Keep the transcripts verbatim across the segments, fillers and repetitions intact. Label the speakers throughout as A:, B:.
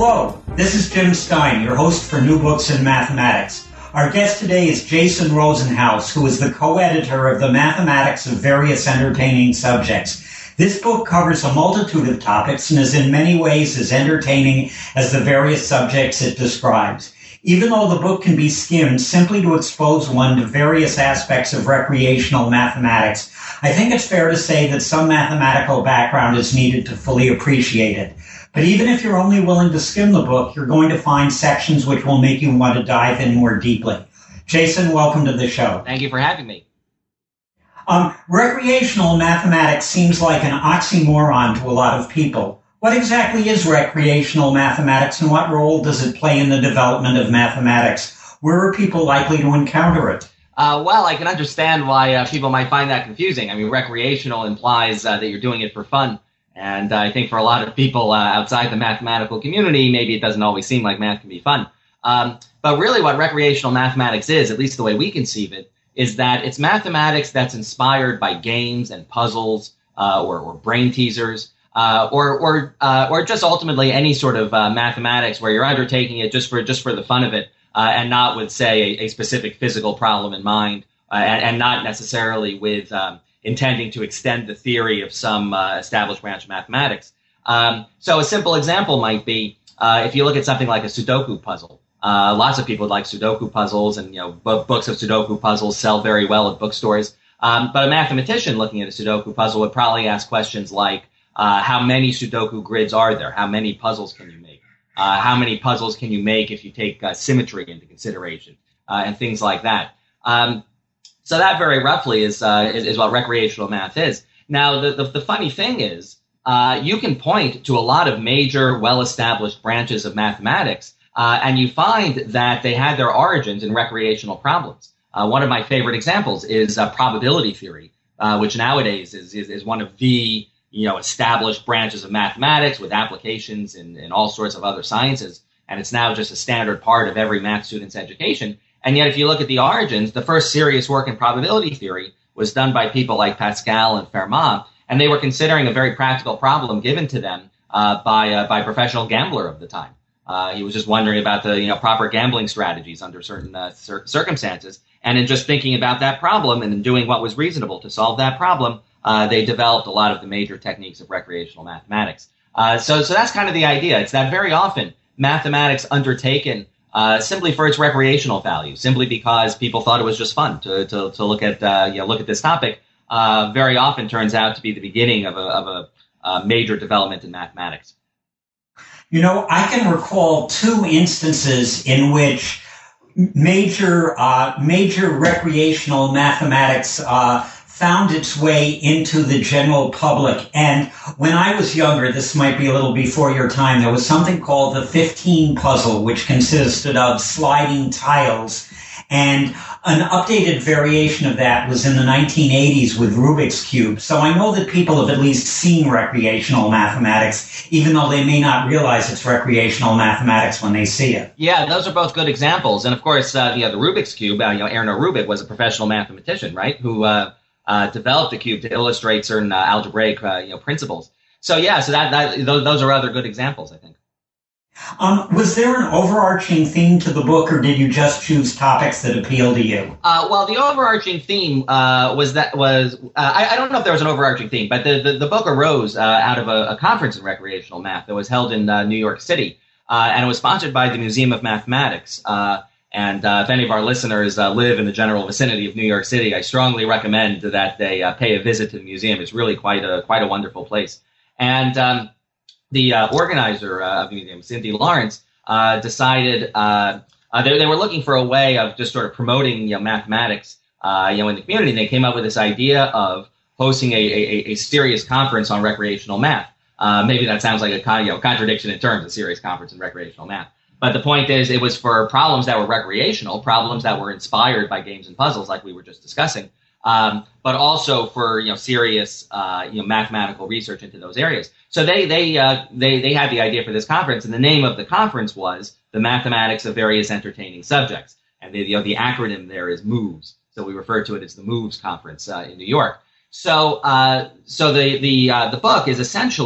A: Hello, this is Jim Stein, your host for New Books in Mathematics. Our guest today is Jason Rosenhaus, who is the co-editor of The Mathematics of Various Entertaining Subjects. This book covers a multitude of topics and is in many ways as entertaining as the various subjects it describes. Even though the book can be skimmed simply to expose one to various aspects of recreational mathematics, I think it's fair to say that some mathematical background is needed to fully appreciate it. But even if you're only willing to skim the book, you're going to find sections which will make you want to dive in more deeply. Jason, welcome to the show.
B: Thank you for having me.
A: Um, recreational mathematics seems like an oxymoron to a lot of people. What exactly is recreational mathematics and what role does it play in the development of mathematics? Where are people likely to encounter it?
B: Uh, well, I can understand why uh, people might find that confusing. I mean, recreational implies uh, that you're doing it for fun. And uh, I think for a lot of people uh, outside the mathematical community, maybe it doesn't always seem like math can be fun. Um, but really what recreational mathematics is, at least the way we conceive it, is that it's mathematics that's inspired by games and puzzles uh, or, or brain teasers uh, or or uh, or just ultimately any sort of uh, mathematics where you're undertaking it just for just for the fun of it uh, and not with, say, a, a specific physical problem in mind uh, and, and not necessarily with um, intending to extend the theory of some uh, established branch of mathematics. Um, so a simple example might be uh, if you look at something like a Sudoku puzzle. Uh, lots of people like Sudoku puzzles, and you know b- books of Sudoku puzzles sell very well at bookstores. Um, but a mathematician looking at a Sudoku puzzle would probably ask questions like, uh, how many Sudoku grids are there? How many puzzles can you make? Uh, how many puzzles can you make if you take uh, symmetry into consideration? Uh, and things like that. Um, So that very roughly is, uh, is is what recreational math is. Now, the, the, the funny thing is, uh, you can point to a lot of major, well-established branches of mathematics, uh, and you find that they had their origins in recreational problems. Uh, one of my favorite examples is uh, probability theory, uh, which nowadays is, is is one of the you know established branches of mathematics with applications in, in all sorts of other sciences, and it's now just a standard part of every math student's education. And yet, if you look at the origins, the first serious work in probability theory was done by people like Pascal and Fermat, and they were considering a very practical problem given to them uh, by uh, by a professional gambler of the time. Uh, he was just wondering about the you know proper gambling strategies under certain uh, cir- circumstances, and in just thinking about that problem and in doing what was reasonable to solve that problem, uh, they developed a lot of the major techniques of recreational mathematics. Uh, so, so that's kind of the idea. It's that very often mathematics undertaken Uh, simply for its recreational value, simply because people thought it was just fun to to, to look at uh, you know, look at this topic, uh, very often turns out to be the beginning of a of a uh, major development in mathematics.
A: You know, I can recall two instances in which major uh, major recreational mathematics uh, found its way into the general public. And when I was younger, this might be a little before your time, there was something called the fifteen puzzle, which consisted of sliding tiles. And an updated variation of that was in the nineteen eighties with Rubik's Cube. So I know that people have at least seen recreational mathematics, even though they may not realize it's recreational mathematics when they see it.
B: Yeah, those are both good examples. And of course, uh, you know, the Rubik's Cube, uh, you know, Erno Rubik was a professional mathematician, right, who uh, Uh, developed the cube to illustrate certain uh, algebraic uh, you know, principles. So yeah, so that, that those, those are other good examples, I think.
A: Um, was there an overarching theme to the book, or did you just choose topics that appeal to you?
B: Uh, well, the overarching theme uh, was that was uh, I, I don't know if there was an overarching theme, but the the, the book arose uh, out of a, a conference in recreational math that was held in uh, New York City, uh, and it was sponsored by the Museum of Mathematics. Uh, And uh, if any of our listeners uh, live in the general vicinity of New York City, I strongly recommend that they uh, pay a visit to the museum. It's really quite a quite a wonderful place. And um, the uh, organizer uh, of the museum, Cindy Lawrence, uh, decided uh, uh, they, they were looking for a way of just sort of promoting you know, mathematics uh, you know, in the community. And they came up with this idea of hosting a, a, a serious conference on recreational math. Uh, maybe that sounds like a con- you know, contradiction in terms, a serious conference in recreational math. But the point is, it was for problems that were recreational, problems that were inspired by games and puzzles, like we were just discussing, um, but also for you know serious uh, you know mathematical research into those areas. So they they uh, they they had the idea for this conference, and the name of the conference was The Mathematics of Various Entertaining Subjects, and the you know, the acronym there is MOVES. So we refer to it as the MOVES Conference uh, in New York. So uh, so the the uh, the book is essentially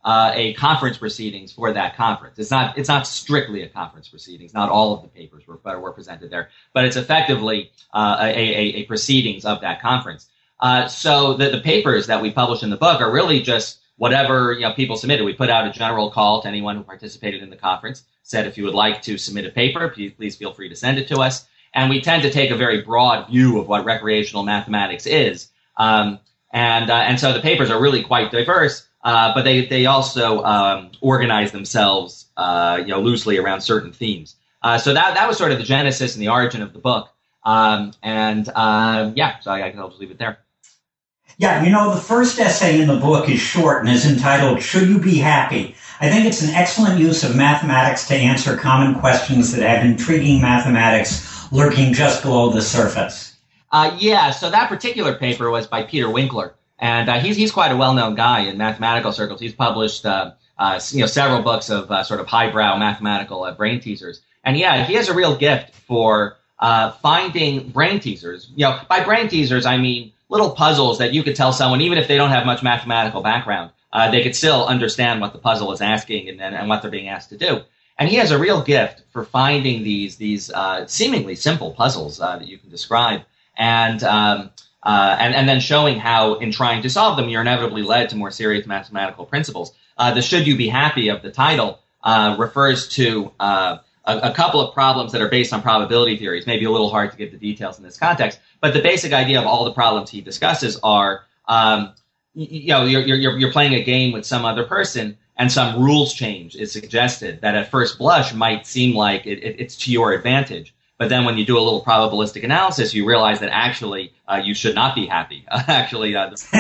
B: uh, a conference proceedings for that conference. It's not it's not strictly a conference proceedings. Not all of the papers were, were presented there, but it's effectively uh, a, a, a proceedings of that conference. Uh, so the, the papers that we publish in the book are really just whatever, you know, people submitted. We put out a general call to anyone who participated in the conference, said if you would like to submit a paper, please, please feel free to send it to us. And we tend to take a very broad view of what recreational mathematics is. Um, and uh, and so the papers are really quite diverse, uh, but they, they also um, organize themselves uh, you know, loosely around certain themes. Uh, so that, that was sort of the genesis and the origin of the book. Um, and uh, yeah, so I, I can just leave it there.
A: Yeah, you know, the first essay in the book is short and is entitled, Should You Be Happy? I think it's an excellent use of mathematics to answer common questions that have intriguing mathematics lurking just below the surface.
B: Uh, yeah, so that particular paper was by Peter Winkler, and uh, he's he's quite a well-known guy in mathematical circles. He's published uh, uh, you know several books of uh, sort of highbrow mathematical uh, brain teasers, and yeah, he has a real gift for uh, finding brain teasers. You know, by brain teasers I mean little puzzles that you could tell someone, even if they don't have much mathematical background, uh, they could still understand what the puzzle is asking and, and, and what they're being asked to do. And he has a real gift for finding these these uh, seemingly simple puzzles uh, that you can describe, and, um, uh, and and then showing how, in trying to solve them, you're inevitably led to more serious mathematical principles. Uh, the "Should You Be Happy" of the title uh, refers to uh, a, a couple of problems that are based on probability theories. Maybe a little hard to give the details in this context, but the basic idea of all the problems he discusses are, um, you, you know, you're, you're you're playing a game with some other person, and some rules change is suggested that at first blush might seem like it, it, it's to your advantage. But then when you do a little probabilistic analysis, you realize that actually uh, you should not be happy. actually, uh, the,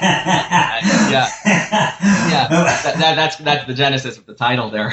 B: yeah, yeah, that, that, that's that's the genesis of the title there.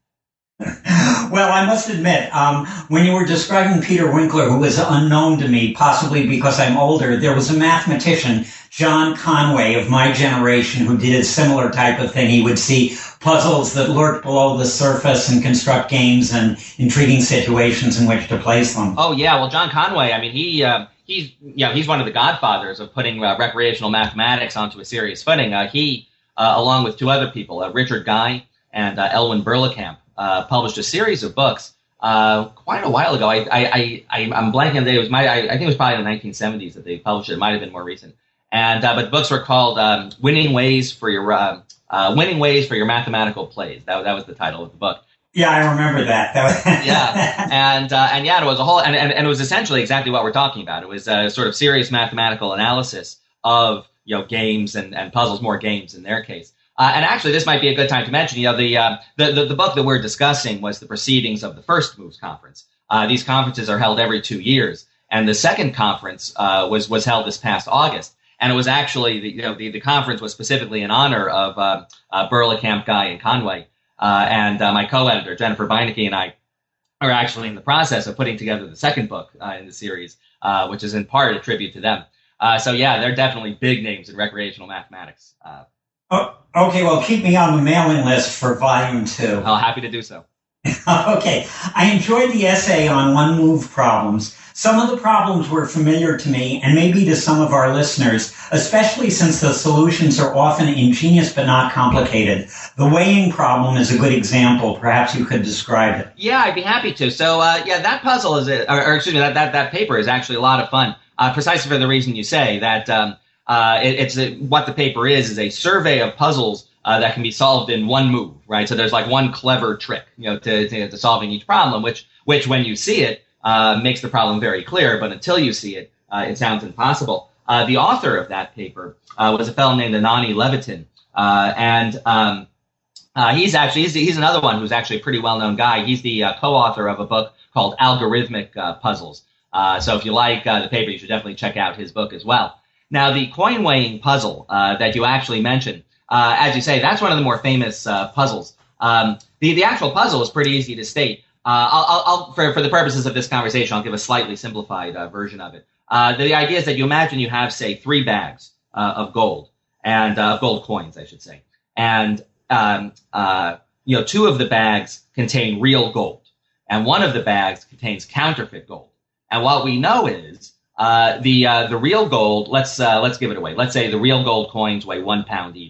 A: Well, I must admit, um, when you were describing Peter Winkler, who was unknown to me, possibly because I'm older, there was a mathematician, John Conway, of my generation, who did a similar type of thing. He would see puzzles that lurked below the surface and construct games and intriguing situations in which to place them.
B: Oh, yeah. Well, John Conway, I mean, he uh, he's you know, he's one of the godfathers of putting uh, recreational mathematics onto a serious footing. Uh, he, uh, along with two other people, uh, Richard Guy and uh, Elwin Berlekamp, Uh, published a series of books uh, quite a while ago. I, I, I, I'm blanking on the day. It was my, I, I think it was probably in the nineteen seventies that they published it. It might have been more recent. And uh, but the books were called um, "Winning Ways for Your uh, uh, Winning Ways for Your Mathematical Plays." That that was the title of the book.
A: Yeah, I remember that. that was
B: yeah, and uh, and yeah, it was a whole, and, and and it was essentially exactly what we're talking about. It was a sort of serious mathematical analysis of, you know, games and, and puzzles, more games in their case. Uh, and actually, this might be a good time to mention, you know, the, uh, the, the, the book that we're discussing was the proceedings of the first MOVES conference. Uh, these conferences are held every two years. And the second conference, uh, was, was held this past August. And it was actually, the, you know, the, the conference was specifically in honor of, uh, uh Berlekamp, Guy, and Conway. Uh, and, uh, my co-editor, Jennifer Beinecke, and I are actually in the process of putting together the second book, uh, in the series, uh, which is in part a tribute to them. Uh, so yeah, they're definitely big names in recreational mathematics. Uh,
A: Oh, okay, well, keep me on the mailing list for volume two.
B: Oh, happy to do so.
A: Okay, I enjoyed the essay on one-move problems. Some of the problems were familiar to me and maybe to some of our listeners, especially since the solutions are often ingenious but not complicated. The weighing problem is a good example. Perhaps you could describe it.
B: Yeah, I'd be happy to. So, uh, yeah, that puzzle is, a, or, or excuse me, that, that, that paper is actually a lot of fun, uh, precisely for the reason you say, that um, uh, it, it's a, what the paper is, is a survey of puzzles Uh, that can be solved in one move, right? So there's like one clever trick, you know, to, to, to solving each problem, which, which when you see it, uh, makes the problem very clear. But until you see it, uh, it sounds impossible. Uh, the author of that paper, uh, was a fellow named Anani Levitin. Uh, and, um, uh, he's actually, he's, he's another one who's actually a pretty well-known guy. He's the uh, co-author of a book called Algorithmic uh, Puzzles. Uh, so if you like uh, the paper, you should definitely check out his book as well. Now, the coin weighing puzzle, uh, that you actually mentioned, Uh, as you say, that's one of the more famous uh, puzzles. Um, the, the actual puzzle is pretty easy to state. Uh, I'll, I'll, I'll for, for the purposes of this conversation, I'll give a slightly simplified uh, version of it. Uh, the, the idea is that you imagine you have, say, three bags uh, of gold, and uh, gold coins, I should say. And, um, uh, you know, two of the bags contain real gold, and one of the bags contains counterfeit gold. And what we know is uh, the uh, the real gold, let's uh, let's give it away. Let's say the real gold coins weigh one pound each.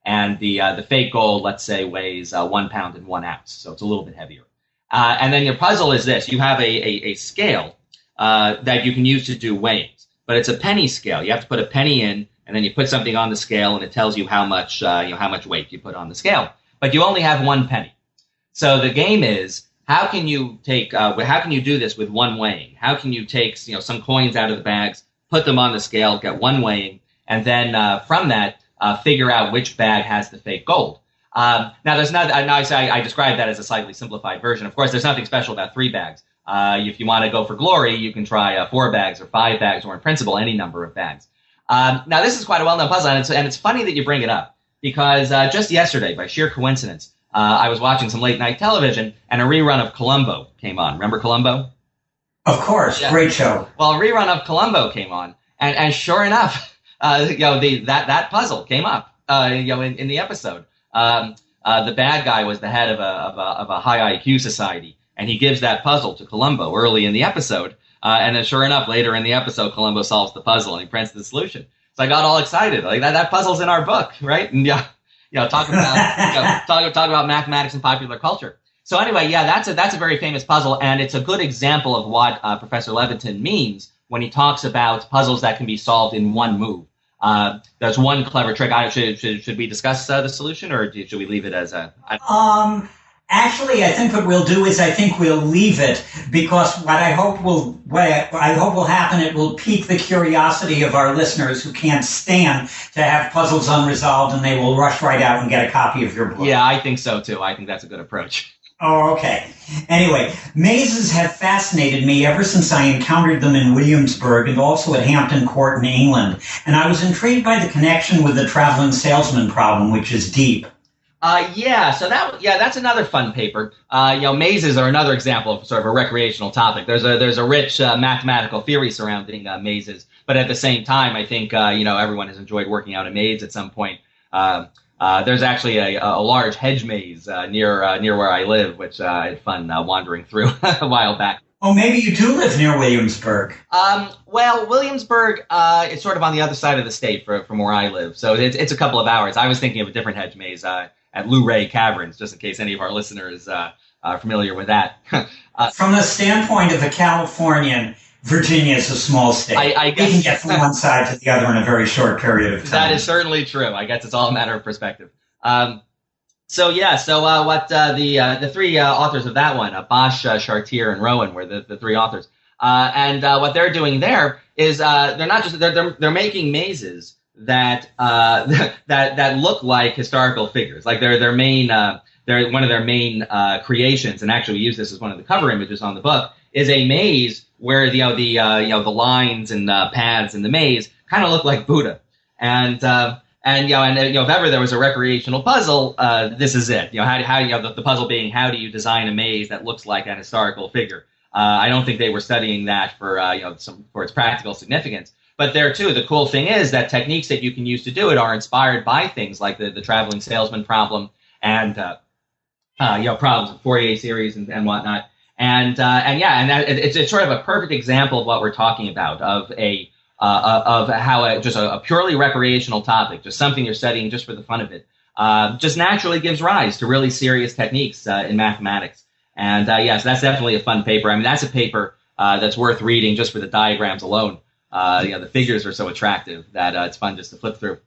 B: and the uh, the fake gold, let's say, weighs uh, one pound and one ounce, so it's a little bit heavier. Uh, and then your puzzle is this: you have a a, a scale uh, that you can use to do weighings, but it's a penny scale. You have to put a penny in, and then you put something on the scale, and it tells you how much uh, you know how much weight you put on the scale. But you only have one penny. So the game is, how can you take uh, how can you do this with one weighing? How can you take you know some coins out of the bags, put them on the scale, get one weighing, and then uh, from that uh, figure out which bag has the fake gold? Um, now, there's not. Now, I, say I describe that as a slightly simplified version. Of course, there's nothing special about three bags. Uh, if you want to go for glory, you can try uh, four bags or five bags, or in principle, any number of bags. Um, now, this is quite a well-known puzzle, and it's, and it's funny that you bring it up because uh, just yesterday, by sheer coincidence, uh, I was watching some late-night television, and a rerun of Columbo came on. Remember Columbo?
A: Of course, yeah. Great show.
B: Well, a rerun of Columbo came on, and, and sure enough, uh, you know, the, that that puzzle came up, uh, you know, in, in the episode. Um, uh, the bad guy was the head of a, of a of a high I Q society, and he gives that puzzle to Columbo early in the episode. Uh, and then, sure enough, later in the episode, Columbo solves the puzzle and he prints the solution. So I got all excited, like that that puzzle's in our book, right? And yeah, you know, talk about you know, talk talk about mathematics and popular culture. So anyway, yeah, that's a that's a very famous puzzle, and it's a good example of what uh, Professor Levitin means when he talks about puzzles that can be solved in one move. Uh, there's one clever trick. I, should, should should we discuss uh, the solution, or do, should we leave it as a? I,
A: um, actually, I think what we'll do is I think we'll leave it because what I hope will what I, what I hope will happen, it will pique the curiosity of our listeners who can't stand to have puzzles unresolved, and they will rush right out and get a copy of your book.
B: Yeah, I think so too. I think that's a good approach.
A: Oh, okay. Anyway, mazes have fascinated me ever since I encountered them in Williamsburg and also at Hampton Court in England. And I was intrigued by the connection with the traveling salesman problem, which is deep.
B: Uh, yeah, so that yeah, that's another fun paper. Uh, you know, mazes are another example of sort of a recreational topic. There's a there's a rich uh, mathematical theory surrounding uh, mazes, but at the same time, I think uh, you know everyone has enjoyed working out a maze at some point. Uh, Uh, there's actually a, a large hedge maze uh, near uh, near where I live, which uh, I had fun uh, wandering through a while back.
A: Oh, maybe you do live near Williamsburg.
B: Um, well, Williamsburg uh, is sort of on the other side of the state for, from where I live, so it's, it's a couple of hours. I was thinking of a different hedge maze uh, at Luray Caverns, just in case any of our listeners uh, are familiar with that.
A: uh, From the standpoint of a Californian, Virginia is a small state.
B: I, I guess,
A: we can get from one side to the other in a very short period of time.
B: That is certainly true. I guess it's all a matter of perspective. Um, so yeah, so uh, what uh, the uh, the three uh, authors of that one, uh, Bosch, uh, Chartier, and Rowan, were the, the three authors. Uh, and uh, what they're doing there is uh, they're not just they're they're, they're making mazes that uh, that that look like historical figures. Like their their main uh, their one of their main uh, creations, and actually we use this as one of the cover images on the book, is a maze where the you know, the uh, you know the lines and uh, paths in the maze kind of look like Buddha, and uh, and you know and you know if ever there was a recreational puzzle, uh, this is it. You know how how you know the, the puzzle being how do you design a maze that looks like an historical figure. Uh, I don't think they were studying that for uh, you know some, for its practical significance. But there too, the cool thing is that techniques that you can use to do it are inspired by things like the, the traveling salesman problem and uh, uh, you know problems with Fourier series and, and whatnot. And uh, and yeah, and that, it's it's sort of a perfect example of what we're talking about of a uh, of how a, just a, a purely recreational topic, just something you're studying just for the fun of it, uh, just naturally gives rise to really serious techniques uh, in mathematics. And uh, yes, that's definitely a fun paper. I mean, that's a paper uh, that's worth reading just for the diagrams alone. Uh, you know, the figures are so attractive that uh, it's fun just to flip through.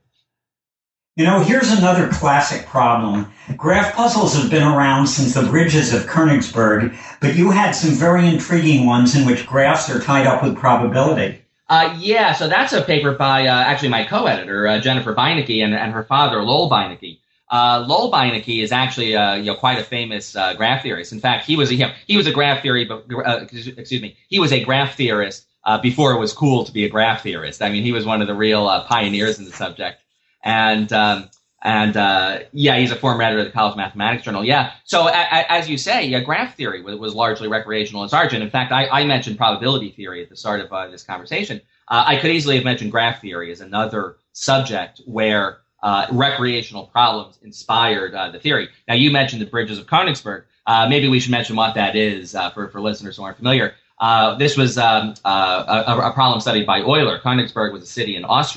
A: You know, here's another classic problem. Graph puzzles have been around since the bridges of Königsberg, but you had some very intriguing ones in which graphs are tied up with probability.
B: Uh, yeah, so that's a paper by uh, actually my co-editor, uh, Jennifer Beinecke, and, and her father, Lowell Beinecke. Uh, Lowell Beinecke is actually uh, you know, quite a famous uh, graph theorist. In fact, he was a, you know, he was a graph theory, but, uh, excuse me, he was a graph theorist uh, before it was cool to be a graph theorist. I mean, he was one of the real uh, pioneers in the subject. And, um, and, uh, yeah, he's a former editor of the College Mathematics Journal. Yeah. So a, a, as you say, yeah, graph theory was, was largely recreational in its origin. In fact, I, I mentioned probability theory at the start of uh, this conversation. Uh, I could easily have mentioned graph theory as another subject where, uh, recreational problems inspired, uh, the theory. Now, you mentioned the bridges of Königsberg. Uh, maybe we should mention what that is, uh, for, for listeners who aren't familiar. Uh, this was, um, uh, a, a problem studied by Euler. Königsberg was a city in Austria.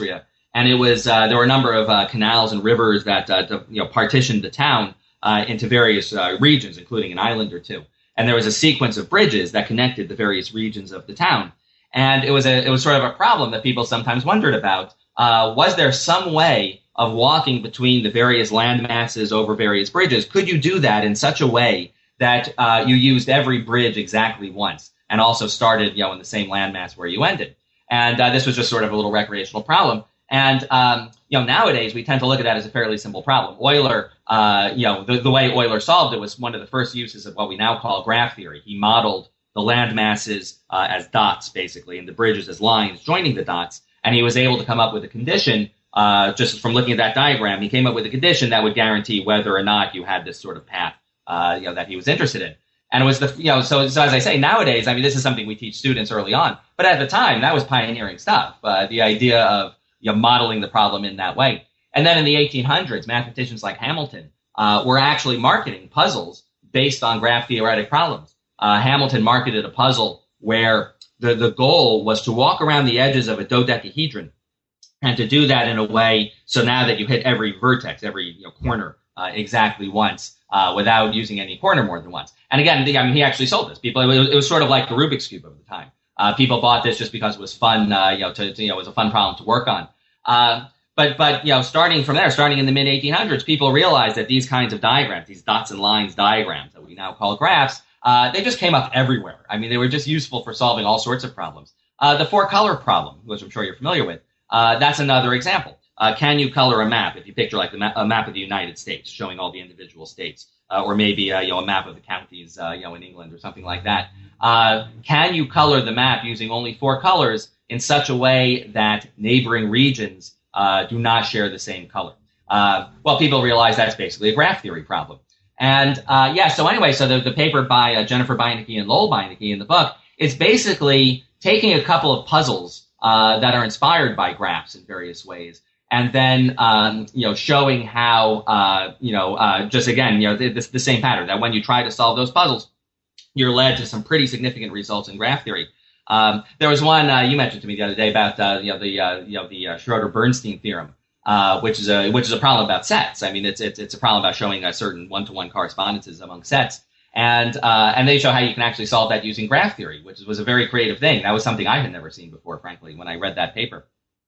B: And it was uh, there were a number of uh, canals and rivers that uh, to, you know partitioned the town uh, into various uh, regions, including an island or two. And there was a sequence of bridges that connected the various regions of the town. And it was a it was sort of a problem that people sometimes wondered about. Uh, was there some way of walking between the various land masses over various bridges? Could you do that in such a way that uh, you used every bridge exactly once and also started, you know, in the same landmass where you ended? And uh, this was just sort of a little recreational problem. And, um, you know, nowadays we tend to look at that as a fairly simple problem. Euler, uh, you know, the, the way Euler solved it was one of the first uses of what we now call graph theory. He modeled the land masses uh, as dots, basically, and the bridges as lines joining the dots. And he was able to come up with a condition, uh, just from looking at that diagram, he came up with a condition that would guarantee whether or not you had this sort of path, uh, you know, that he was interested in. And it was the, you know, so, so as I say, nowadays, I mean, this is something we teach students early on. But at the time, that was pioneering stuff, uh, the idea of, you know, modeling the problem in that way. And then in the eighteen hundreds, mathematicians like Hamilton uh, were actually marketing puzzles based on graph theoretic problems. Uh, Hamilton marketed a puzzle where the, the goal was to walk around the edges of a dodecahedron and to do that in a way so now that you hit every vertex, every you know, corner uh, exactly once uh, without using any corner more than once. And again, the, I mean, he actually sold this. People, it was, it was sort of like the Rubik's Cube of the time. Uh, people bought this just because it was fun, uh, you know, to, to, you know, it was a fun problem to work on. Uh, but, but, you know, starting from there, starting in the mid eighteen hundreds, people realized that these kinds of diagrams, these dots and lines diagrams that we now call graphs, uh, they just came up everywhere. I mean, they were just useful for solving all sorts of problems. Uh, the four color problem, which I'm sure you're familiar with, uh, that's another example. Uh, can you color a map? If you picture like the ma- a map of the United States showing all the individual states, uh, or maybe, uh, you know, a map of the counties, uh, you know, in England or something like that. Uh, can you color the map using only four colors in such a way that neighboring regions uh, do not share the same color? Uh, well, people realize that's basically a graph theory problem. And uh, yeah, so anyway, so the, the paper by uh, Jennifer Beinecke and Lowell Beinecke in the book is basically taking a couple of puzzles uh, that are inspired by graphs in various ways, and then um, you know showing how uh, you know uh, just again you know the, the, the same pattern that when you try to solve those puzzles, you're led to some pretty significant results in graph theory. Um, there was one uh, you mentioned to me the other day about uh, you know the uh, you know the uh, Schroeder-Bernstein theorem, uh, which is a which is a problem about sets. I mean, it's it's it's a problem about showing a certain one-to-one correspondences among sets, and uh, and they show how you can actually solve that using graph theory, which was a very creative thing. That was something I had never seen before, frankly, when I read that paper.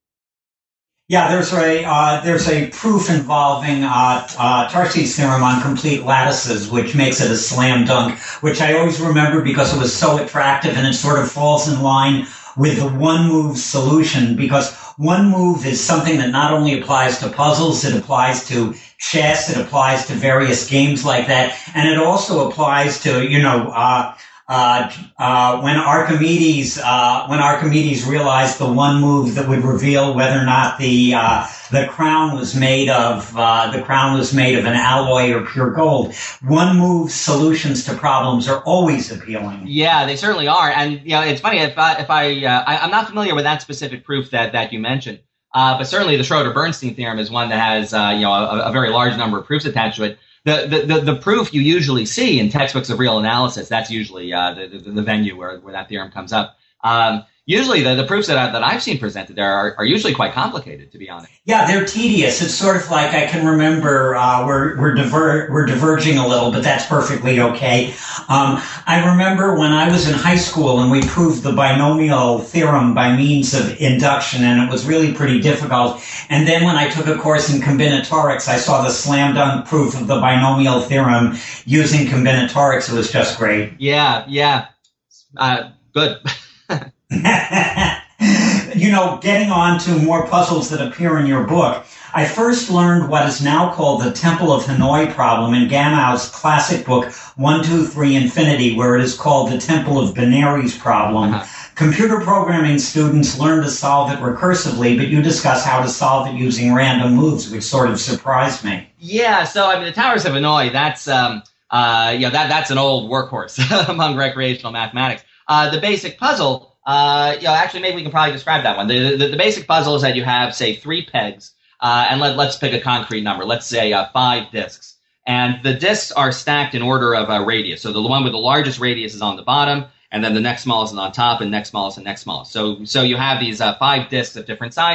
A: Yeah, there's a uh, there's a proof involving uh, uh, Tarski's theorem on complete lattices, which makes it a slam dunk, which I always remember because it was so attractive, and it sort of falls in line with the one move solution, because one move is something that not only applies to puzzles, it applies to chess, it applies to various games like that, and it also applies to, you know, uh, Uh, uh, when Archimedes, uh, when Archimedes realized the one move that would reveal whether or not the, uh, the crown was made of, uh, the crown was made of an alloy or pure gold. One move solutions to problems are always appealing.
B: Yeah, they certainly are. And, you know, it's funny, if I, if I, uh, I I'm not familiar with that specific proof that, that you mentioned. Uh, but certainly the Schroeder-Bernstein theorem is one that has, uh, you know, a, a very large number of proofs attached to it. The, the, the, the proof you usually see in textbooks of real analysis, that's usually uh, the, the, the venue where, where that theorem comes up. Um, usually the, the proofs that, I, that I've seen presented there are, are usually quite complicated, to be honest.
A: Yeah, they're tedious. It's sort of like, I can remember, uh, we're, we're diver, we're diverging a little, but that's perfectly okay. Um, I remember when I was in high school and we proved the binomial theorem by means of induction, and it was really pretty difficult. And then when I took a course in combinatorics, I saw the slam dunk proof of the binomial theorem using combinatorics. It was just great.
B: Yeah, yeah. Uh, good.
A: You know, getting on to more puzzles that appear in your book, I first learned what is now called the Temple of Hanoi problem in Ganow's classic book, one, two, three, Infinity, where it is called the Temple of Binaries problem. Uh-huh. Computer programming students learn to solve it recursively, but you discuss how to solve it using random moves, which sort of surprised me.
B: Yeah, so, I mean, the Towers of Hanoi, that's, um, uh, you know, that, that's an old workhorse among recreational mathematics. Uh, the basic puzzle, uh, you know, actually, maybe we can probably describe that one. The, the, the basic puzzle is that you have, say, three pegs, uh, and let, let's pick a concrete number. Let's say uh, five disks. And the disks are stacked in order of uh, radius. So the one with the largest radius is on the bottom, and then the next smallest is on top, and next smallest and next smallest. So, so you have these uh, five disks of different sizes,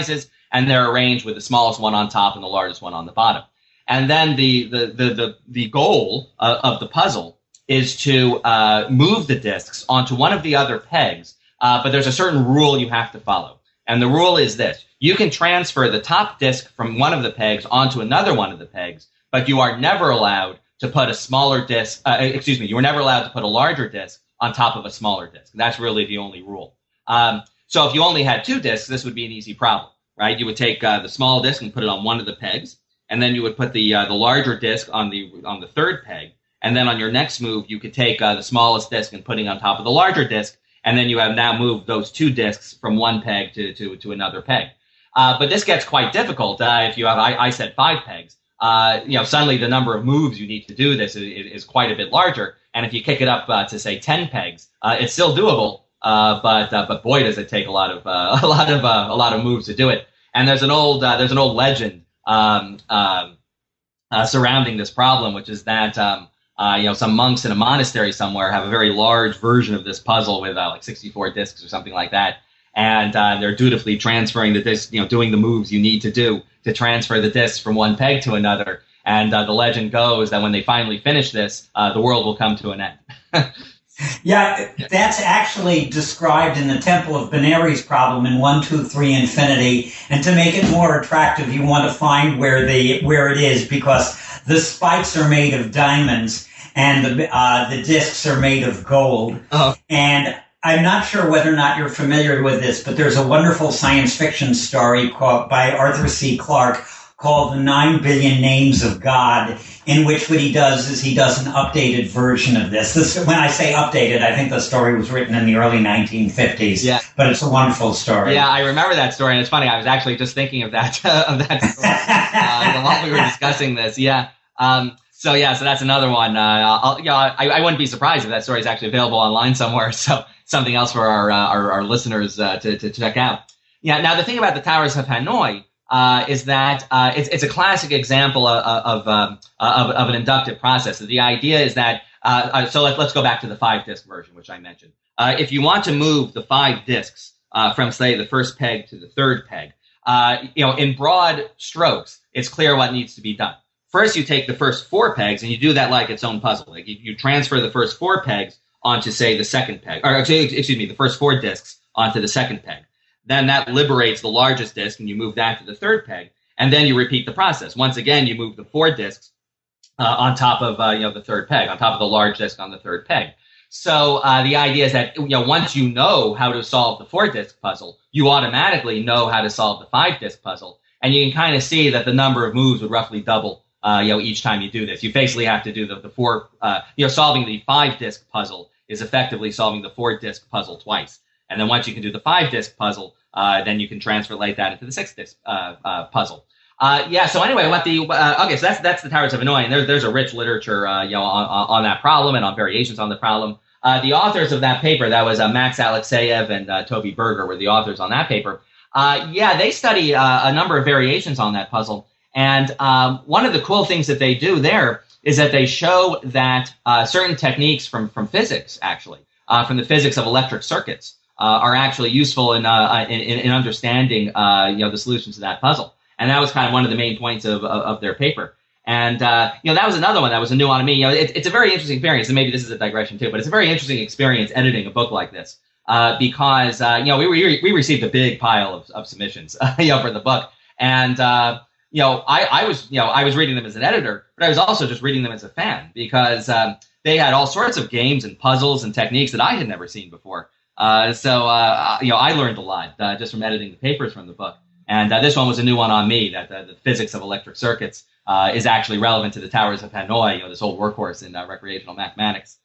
B: and they're arranged with the smallest one on top and the largest one on the bottom. And then the the the the, the goal uh, of the puzzle is to uh, move the discs onto one of the other pegs, uh, but there's a certain rule you have to follow. And the rule is this: you can transfer the top disc from one of the pegs onto another one of the pegs, but you are never allowed to put a smaller disc, uh, excuse me, you were never allowed to put a larger disc on top of a smaller disc. That's really the only rule. Um, so if you only had two discs, this would be an easy problem, right? You would take uh, the small disc and put it on one of the pegs, and then you would put the uh, the larger disc on the on the third peg, and then on your next move, you could take uh, the smallest disc and putting it on top of the larger disc, and then you have now moved those two discs from one peg to to, to another peg. Uh, but this gets quite difficult uh, if you have, I, I said five pegs. Uh, you know, suddenly the number of moves you need to do this is, is quite a bit larger. And if you kick it up uh, to say ten pegs, uh, it's still doable. Uh, but uh, but boy, does it take a lot of uh, a lot of uh, a lot of moves to do it. And there's an old uh, there's an old legend um, um, uh, surrounding this problem, which is that um, uh, you know some monks in a monastery somewhere have a very large version of this puzzle with uh, like sixty-four discs or something like that. And uh, they're dutifully transferring the disc, you know, doing the moves you need to do to transfer the discs from one peg to another. And uh, the legend goes that when they finally finish this, uh, the world will come to an end.
A: Yeah, that's actually described in the Temple of Benares problem in one, two, three Infinity. And to make it more attractive, you want to find where the where it is, because the spikes are made of diamonds and the uh, the discs are made of gold. Oh. And I'm not sure whether or not you're familiar with this, but there's a wonderful science fiction story called, by Arthur C. Clarke called The Nine Billion Names of God, in which what he does is he does an updated version of this. This, when I say updated, I think the story was written in the early nineteen fifties, yeah. But it's a wonderful story.
B: Yeah, I remember that story, and it's funny, I was actually just thinking of that, uh, of that story uh, while we were discussing this, yeah. Um, so yeah, so that's another one. Uh, I'll, you know, I, I wouldn't be surprised if that story is actually available online somewhere, so something else for our uh, our, our listeners uh, to, to check out. Yeah. Now the thing about the Towers of Hanoi uh, is that uh, it's it's a classic example of of, um, of of an inductive process. So the idea is that uh, uh, so let, let's go back to the five disc version, which I mentioned. Uh, if you want to move the five discs uh, from say the first peg to the third peg, uh, you know, in broad strokes, it's clear what needs to be done. First, you take the first four pegs and you do that like its own puzzle. Like you, you transfer the first four pegs onto, say, the second peg, or excuse me, the first four discs onto the second peg. Then that liberates the largest disc, and you move that to the third peg, and then you repeat the process. Once again, you move the four discs uh, on top of uh, you know the third peg, on top of the large disc on the third peg. So uh, the idea is that you know once you know how to solve the four disc puzzle, you automatically know how to solve the five disc puzzle, and you can kind of see that the number of moves would roughly double. Uh, you know, each time you do this, you basically have to do the, the four, uh, you know, solving the five disc puzzle is effectively solving the four disc puzzle twice. And then once you can do the five disc puzzle, uh, then you can translate that into the six disc, uh, uh, puzzle. Uh, yeah. So anyway, what the, uh, okay, so that's, that's the Towers of Hanoi, and there's, there's a rich literature, uh, you know, on, on that problem and on variations on the problem. Uh, the authors of that paper, that was, uh, Max Alexeyev and, uh, Toby Berger were the authors on that paper. Uh, yeah, they study, uh, a number of variations on that puzzle. And um, one of the cool things that they do there is that they show that uh, certain techniques from, from physics, actually, uh, from the physics of electric circuits, uh, are actually useful in, uh, in, in understanding uh, you know, the solutions to that puzzle. And that was kind of one of the main points of, of, of their paper. And uh, you know, that was another one that was a new one to me. You know, it, it's a very interesting experience, and maybe this is a digression too, but it's a very interesting experience editing a book like this uh, because uh, you know we we, we received a big pile of, of submissions uh, you know, for the book, and uh, You know, I, I was, you know, I was reading them as an editor, but I was also just reading them as a fan because um, they had all sorts of games and puzzles and techniques that I had never seen before. Uh, so, uh, you know, I learned a lot uh, just from editing the papers from the book. And uh, this one was a new one on me, that uh, the physics of electric circuits uh, is actually relevant to the Towers of Hanoi, you know, this whole workhorse in uh, recreational mathematics.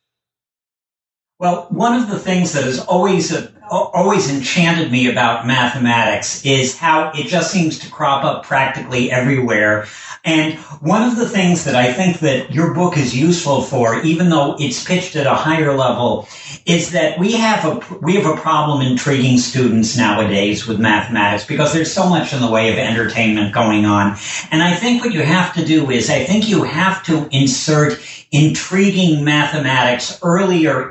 A: Well, one of the things that has always uh, always enchanted me about mathematics is how it just seems to crop up practically everywhere. And one of the things that I think that your book is useful for, even though it's pitched at a higher level, is that we have a we have a problem intriguing students nowadays with mathematics because there's so much in the way of entertainment going on. And I think what you have to do is I think you have to insert intriguing mathematics earlier into the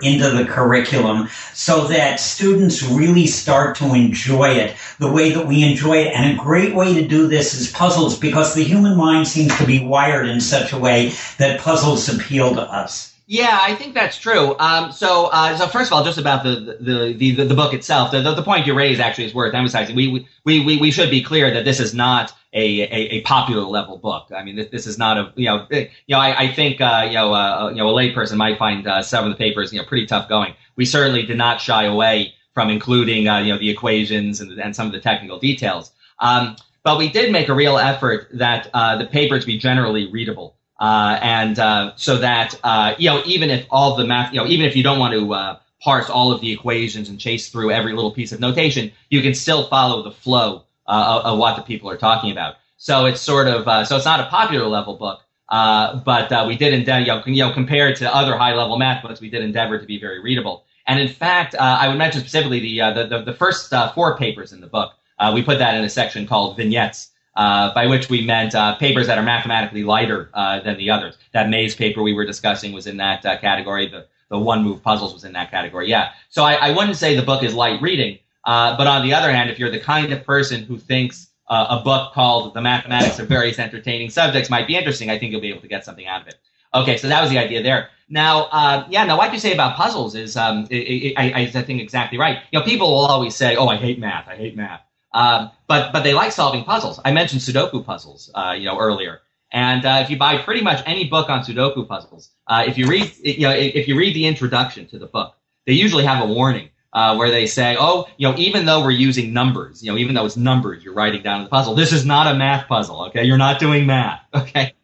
A: the curriculum so that students really start to enjoy it the way that we enjoy it. And a great way to do this is puzzles, because the human mind seems to be wired in such a way that puzzles appeal to us.
B: Yeah, I think that's true. Um, so, uh, so first of all, just about the the the, the, the book itself, the, the the point you raise actually is worth emphasizing. We we we we should be clear that this is not a a, a popular level book. I mean, this, this is not a you know you know I, I think uh, you know uh, you know a layperson might find uh, some of the papers you know pretty tough going. We certainly did not shy away from including uh, you know the equations and and some of the technical details. Um, but we did make a real effort that uh, the papers be generally readable. Uh, and, uh, so that, uh, you know, even if all the math, you know, even if you don't want to, uh, parse all of the equations and chase through every little piece of notation, you can still follow the flow, uh, of, of what the people are talking about. So it's sort of, uh, so it's not a popular level book, uh, but, uh, we did endeavor, you know, you know, compared to other high level math books, we did endeavor to be very readable. And in fact, uh, I would mention specifically the, uh, the, the, the first, uh, four papers in the book. Uh, we put that in a section called vignettes. Uh, by which we meant uh, papers that are mathematically lighter uh, than the others. That maze paper we were discussing was in that uh, category. The the one-move puzzles was in that category. Yeah. So I, I wouldn't say the book is light reading, uh, but on the other hand, if you're the kind of person who thinks uh, a book called The Mathematics of Various Entertaining Subjects might be interesting, I think you'll be able to get something out of it. Okay, so that was the idea there. Now, uh, yeah, now what you say about puzzles is, um, it, it, I, I think exactly right. You know, people will always say, "Oh, I hate math. I hate math." Um, but, but they like solving puzzles. I mentioned Sudoku puzzles, uh, you know, earlier. And, uh, if you buy pretty much any book on Sudoku puzzles, uh, if you read, you know, if you read the introduction to the book, they usually have a warning, uh, where they say, oh, you know, even though we're using numbers, you know, even though it's numbers you're writing down in the puzzle, this is not a math puzzle, okay? You're not doing math, okay?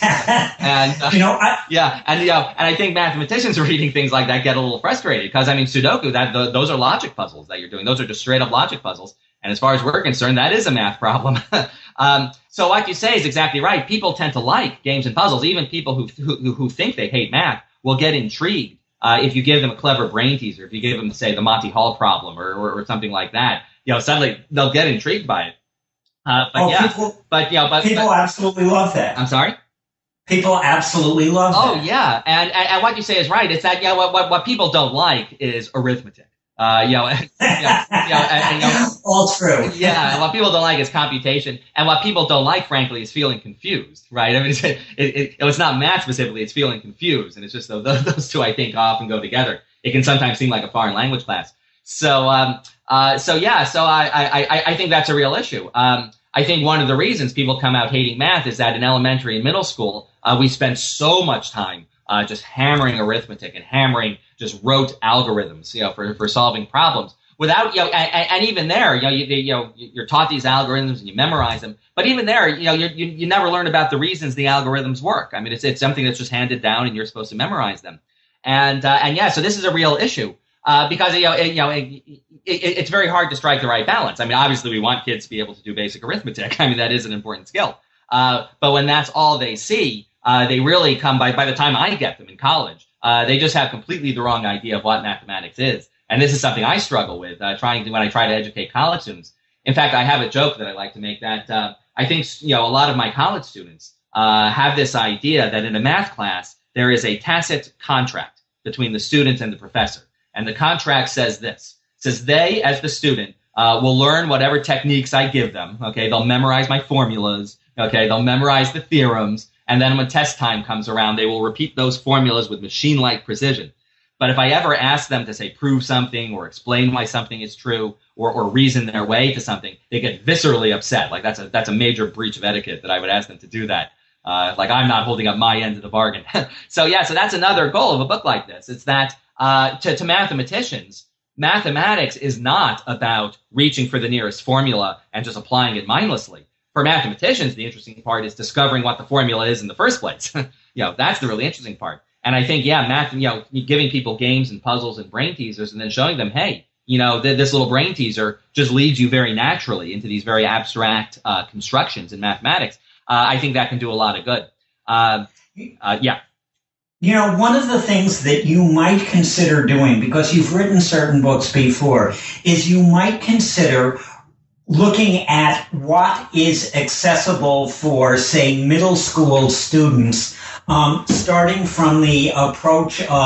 B: and, uh,
A: you know, I,
B: yeah, and, you know, and I think mathematicians reading things like that get a little frustrated because, I mean, Sudoku, that, the, those are logic puzzles that you're doing. Those are just straight up logic puzzles. And as far as we're concerned, that is a math problem. um, so what you say is exactly right. People tend to like games and puzzles. Even people who who, who think they hate math will get intrigued uh, if you give them a clever brain teaser. If you give them, say, the Monty Hall problem or, or, or something like that, you know, suddenly they'll get intrigued by it. Uh, but
A: oh,
B: yeah,
A: people,
B: but you know, but
A: people
B: but,
A: absolutely love that.
B: I'm sorry.
A: People absolutely love
B: oh,
A: that.
B: Oh yeah, and, and and what you say is right. It's that yeah, you know, what, what what people don't like is arithmetic. Uh, you know, you know, you know, and, you know,
A: all true.
B: Yeah, and what people don't like is computation, and what people don't like, frankly, is feeling confused, right? I mean, it's, it, it, it's not math specifically; it's feeling confused, and it's just those, those two, I think, often go together. It can sometimes seem like a foreign language class. So, um, uh, so yeah, so I, I, I think that's a real issue. Um, I think one of the reasons people come out hating math is that in elementary and middle school, uh, we spend so much time Uh, just hammering arithmetic and hammering just rote algorithms, you know, for, for solving problems without, you know, and, and even there, you know, you, you know, you're taught these algorithms and you memorize them, but even there, you know, you, you, you never learn about the reasons the algorithms work. I mean, it's, it's something that's just handed down and you're supposed to memorize them. And, uh, and yeah, so this is a real issue, uh, because, you know, it, you know, it, it, it's very hard to strike the right balance. I mean, obviously we want kids to be able to do basic arithmetic. I mean, that is an important skill. Uh, but when that's all they see, Uh, they really come by, by the time I get them in college, uh, they just have completely the wrong idea of what mathematics is. And this is something I struggle with, uh, trying to, when I try to educate college students. In fact, I have a joke that I like to make that, uh, I think, you know, a lot of my college students, uh, have this idea that in a math class, there is a tacit contract between the student and the professor. And the contract says this, it says they, as the student, uh, will learn whatever techniques I give them. Okay. They'll memorize my formulas. Okay. They'll memorize the theorems. And then when test time comes around, they will repeat those formulas with machine-like precision. But if I ever ask them to, say, prove something or explain why something is true or, or reason their way to something, they get viscerally upset. Like that's a that's a major breach of etiquette that I would ask them to do that. Uh, like I'm not holding up my end of the bargain. So yeah, so that's another goal of a book like this. It's that uh, to, to mathematicians, mathematics is not about reaching for the nearest formula and just applying it mindlessly. For mathematicians, the interesting part is discovering what the formula is in the first place. You know, that's the really interesting part. And I think, yeah, math, you know, giving people games and puzzles and brain teasers and then showing them, hey, you know, th- this little brain teaser just leads you very naturally into these very abstract uh, constructions in mathematics. Uh, I think that can do a lot of good. Uh, uh, yeah.
A: You know, one of the things that you might consider doing, because you've written certain books before, is you might consider looking at what is accessible for, say, middle school students, um, starting from the approach of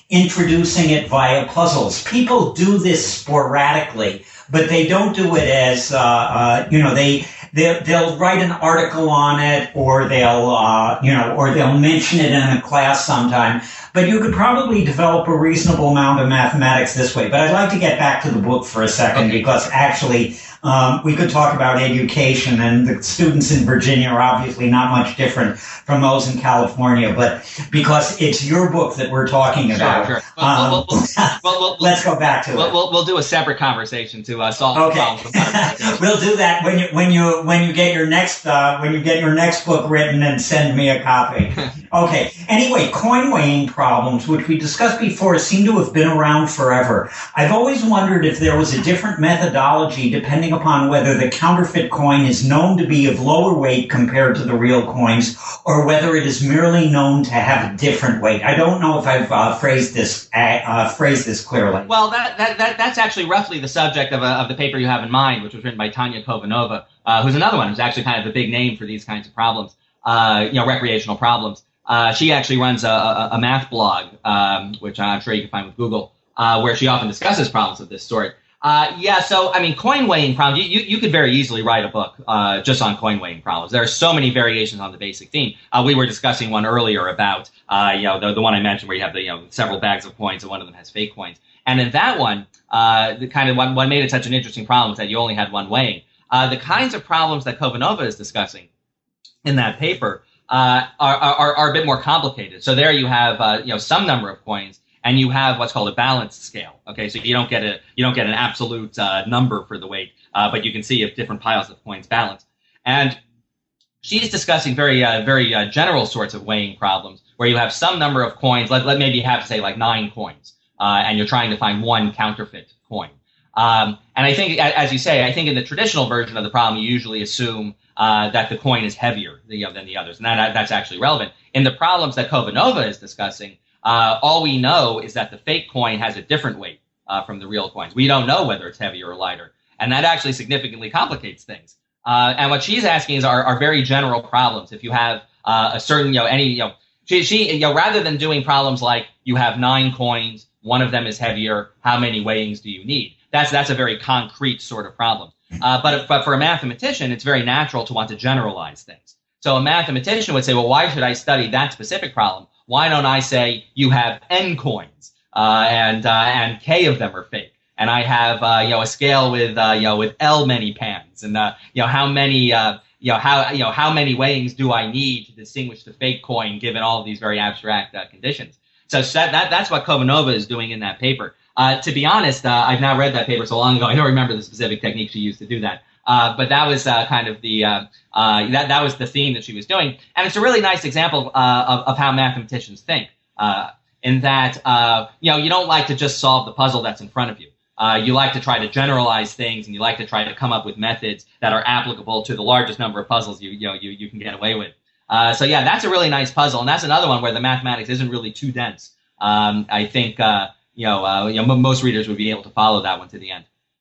A: introducing it via puzzles. People do this sporadically, but they don't do it as, uh, uh, you know, they, they'll, they'll write an article on it, or they'll, uh, you know, or they'll mention it in a class sometime. But you could probably develop a reasonable amount of mathematics this way. But I'd like to get back to the book for a second,
B: okay.
A: because actually, um, we could talk about education, and the students in Virginia are obviously not much different from those in California, but because it's your book that we're talking about.
B: Sure, sure.
A: Um,
B: we'll, we'll, we'll, we'll,
A: let's go back to
B: we'll,
A: it.
B: We'll, we'll do a separate conversation to uh, solve
A: okay.
B: the problem.
A: We'll do that when you when you when you get your next uh, when you get your next book written, and send me a copy. Okay. Anyway, coin weighing problems, which we discussed before, seem to have been around forever. I've always wondered if there was a different methodology depending upon whether the counterfeit coin is known to be of lower weight compared to the real coins, or whether it is merely known to have a different weight. I don't know if I've uh, phrased this uh, uh, phrased this clearly.
B: Well, that, that that that's actually roughly the subject of a, of the paper you have in mind, which was written by Tanya Kovanova, uh, who's another one who's actually kind of a big name for these kinds of problems, uh, you know, recreational problems. Uh, she actually runs a, a, a math blog, um, which I'm sure you can find with Google, uh, where she often discusses problems of this sort. Uh, yeah, so, I mean, coin weighing problems, you, you, you could very easily write a book uh, just on coin weighing problems. There are so many variations on the basic theme. Uh, we were discussing one earlier about, uh, you know, the, the one I mentioned where you have the, you know, several bags of coins and one of them has fake coins. And in that one, uh, the kind of what, what made it such an interesting problem was that you only had one weighing. Uh, the kinds of problems that Kovanova is discussing in that paper uh, are, are, are a bit more complicated. So there you have, uh, you know, some number of coins, and you have what's called a balanced scale. Okay, so you don't get a you don't get an absolute uh, number for the weight, uh, but you can see if different piles of coins balance. And she's discussing very uh, very uh, general sorts of weighing problems where you have some number of coins. Let let maybe you have say like nine coins, uh, and you're trying to find one counterfeit coin. Um, and I think, as you say, I think in the traditional version of the problem, you usually assume uh, that the coin is heavier you know, than the others, and that, that's actually relevant. In the problems that Kovanova is discussing, Uh, all we know is that the fake coin has a different weight uh, from the real coins. We don't know whether it's heavier or lighter, and that actually significantly complicates things. Uh, and what she's asking is are, are very general problems. If you have uh, a certain, you know, any, you know, she, she, you know, rather than doing problems like you have nine coins, one of them is heavier, how many weighings do you need? That's that's a very concrete sort of problem. Uh, but, if, but for a mathematician, it's very natural to want to generalize things. So a mathematician would say, well, why should I study that specific problem? Why don't I say you have n coins uh, and uh, and k of them are fake, and I have uh, you know a scale with uh, you know with l many pans, and uh, you know how many uh, you know how you know how many weighings do I need to distinguish the fake coin given all of these very abstract uh, conditions? So that, that that's what Kovanova is doing in that paper. Uh, to be honest, uh, I've now read that paper so long ago, I don't remember the specific technique she used to do that. Uh, but that was uh, kind of the uh, uh, that that was the theme that she was doing, and it's a really nice example uh, of, of how mathematicians think. Uh, in that uh, you know you don't like to just solve the puzzle that's in front of you. Uh, you like to try to generalize things, and you like to try to come up with methods that are applicable to the largest number of puzzles you you know you, you can get away with. Uh, so yeah, that's a really nice puzzle, and that's another one where the mathematics isn't really too dense. Um, I think uh, you know uh, you know m- most readers would be able to follow that one to the end.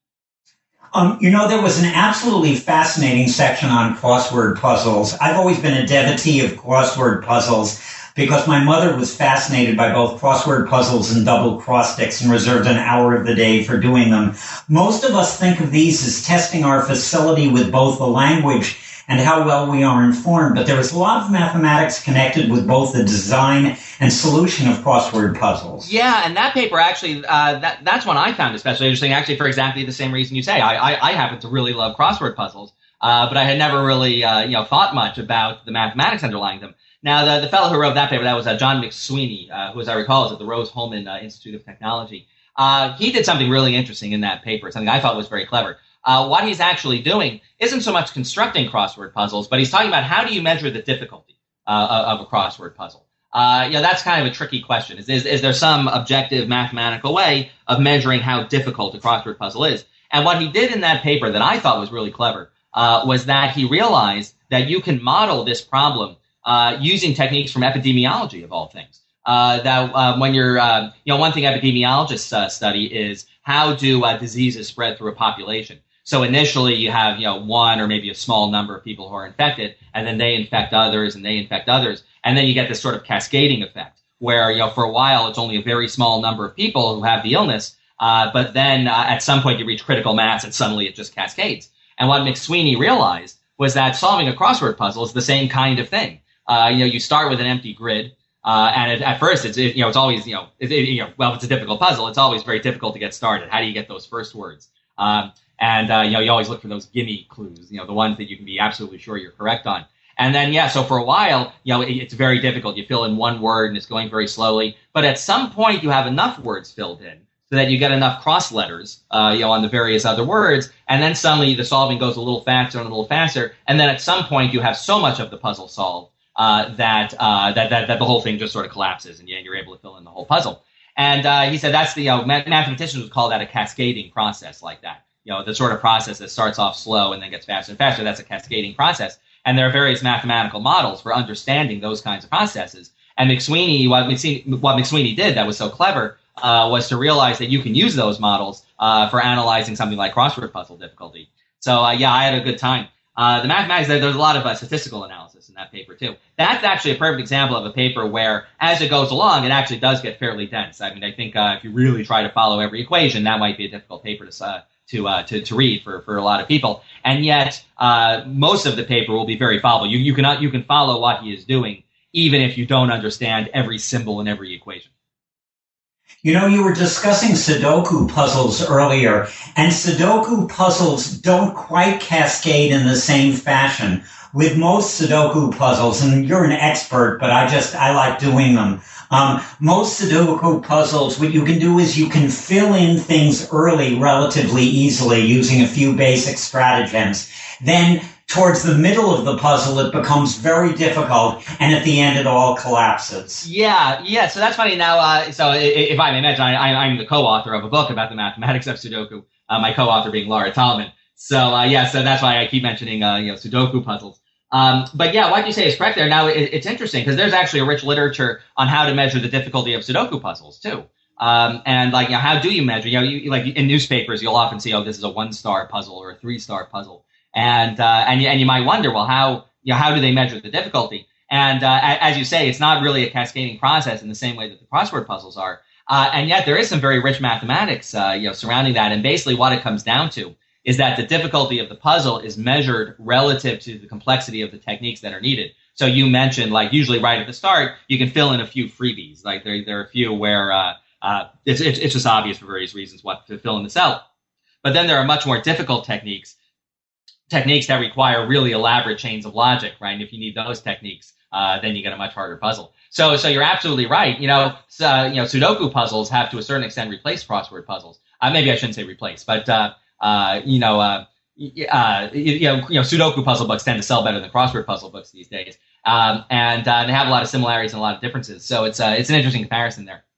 A: Um, you know, there was an absolutely fascinating section on crossword puzzles. I've always been a devotee of crossword puzzles because my mother was fascinated by both crossword puzzles and double cross sticks and reserved an hour of the day for doing them. Most of us think of these as testing our facility with both the language and how well we are informed, but there is a lot of mathematics connected with both the design and solution of crossword puzzles.
B: Yeah, and that paper actually, uh, that that's one I found especially interesting, actually for exactly the same reason you say. I, I, I happen to really love crossword puzzles, uh, but I had never really, uh, you know, thought much about the mathematics underlying them. Now, the, the fellow who wrote that paper, that was uh, John McSweeney, uh, who, as I recall, is at the Rose-Hulman uh, Institute of Technology. Uh, he did something really interesting in that paper, something I thought was very clever. Uh, what he's actually doing isn't so much constructing crossword puzzles, but he's talking about how do you measure the difficulty uh, of a crossword puzzle. Uh, you know, that's kind of a tricky question. Is, is, is there some objective mathematical way of measuring how difficult a crossword puzzle is? And what he did in that paper that I thought was really clever uh, was that he realized that you can model this problem uh, using techniques from epidemiology, of all things. Uh, that uh, when you're, uh, you know, one thing epidemiologists uh, study is how do uh, diseases spread through a population. So initially you have, you know, one or maybe a small number of people who are infected, and then they infect others and they infect others. And then you get this sort of cascading effect where, you know, for a while it's only a very small number of people who have the illness, uh, but then uh, at some point you reach critical mass and suddenly it just cascades. And what McSweeney realized was that solving a crossword puzzle is the same kind of thing. Uh, you know, you start with an empty grid, uh, and it, at first it's, it, you know, it's always, you know, it, it, you know, well, if it's a difficult puzzle, it's always very difficult to get started. How do you get those first words? Um, and, uh, you know, you always look for those gimme clues, you know, the ones that you can be absolutely sure you're correct on. And then, yeah, so for a while, you know, it, it's very difficult. You fill in one word and it's going very slowly. But at some point, you have enough words filled in so that you get enough cross letters, uh, you know, on the various other words. And then suddenly the solving goes a little faster and a little faster. And then at some point, you have so much of the puzzle solved uh, that, uh, that that that the whole thing just sort of collapses, and you're able to fill in the whole puzzle. And uh, he said that's the, you know, mathematicians would call that a cascading process like that. You know, the sort of process that starts off slow and then gets faster and faster. That's a cascading process. And there are various mathematical models for understanding those kinds of processes. And McSweeney, what McSweeney, what McSweeney did that was so clever uh, was to realize that you can use those models uh, for analyzing something like crossword puzzle difficulty. So, uh, yeah, I had a good time. Uh, the mathematics, there's a lot of uh, statistical analysis in that paper, too. That's actually a perfect example of a paper where, as it goes along, it actually does get fairly dense. I mean, I think uh, if you really try to follow every equation, that might be a difficult paper to uh, to, uh, to to read for, for a lot of people. And yet, uh, most of the paper will be very followable. You, you, can, you can follow what he is doing, even if you don't understand every symbol in every equation.
A: You know, you were discussing Sudoku puzzles earlier, and Sudoku puzzles don't quite cascade in the same fashion. With most Sudoku puzzles, and you're an expert, but I just, I like doing them. Um, most Sudoku puzzles, what you can do is you can fill in things early relatively easily using a few basic stratagems. Then towards the middle of the puzzle, it becomes very difficult, and at the end, it all collapses.
B: Yeah, yeah. So that's funny. Now, uh, so if I may mention, I, I'm the co-author of a book about the mathematics of Sudoku. Uh, my co-author being Laura Tallman. So uh, yeah, so that's why I keep mentioning uh, you know Sudoku puzzles. Um, but yeah, what you say is correct there. Now, it, it's interesting because there's actually a rich literature on how to measure the difficulty of Sudoku puzzles too. Um, and like, you know, how do you measure? You know, you, like in newspapers, you'll often see, oh, this is a one-star puzzle or a three-star puzzle. And, uh, and, you, and you might wonder, well, how, you know, how do they measure the difficulty? And, uh, as you say, it's not really a cascading process in the same way that the crossword puzzles are. Uh, and yet there is some very rich mathematics, uh, you know, surrounding that. And basically what it comes down to is that the difficulty of the puzzle is measured relative to the complexity of the techniques that are needed. So you mentioned, like, usually right at the start, you can fill in a few freebies. Like there, there are a few where, uh, uh, it's, it's, it's just obvious for various reasons what to fill in the cell. But then there are much more difficult techniques. Techniques that require really elaborate chains of logic, right? And if you need those techniques, uh, then you get a much harder puzzle. So, so you're absolutely right. You know, uh, you know, Sudoku puzzles have to a certain extent replaced crossword puzzles. Uh, maybe I shouldn't say replace, but, uh, uh, you know, uh, uh, you know, you know, Sudoku puzzle books tend to sell better than crossword puzzle books these days. Um, and, uh, they have a lot of similarities and a lot of differences. So it's, uh, it's an interesting comparison there.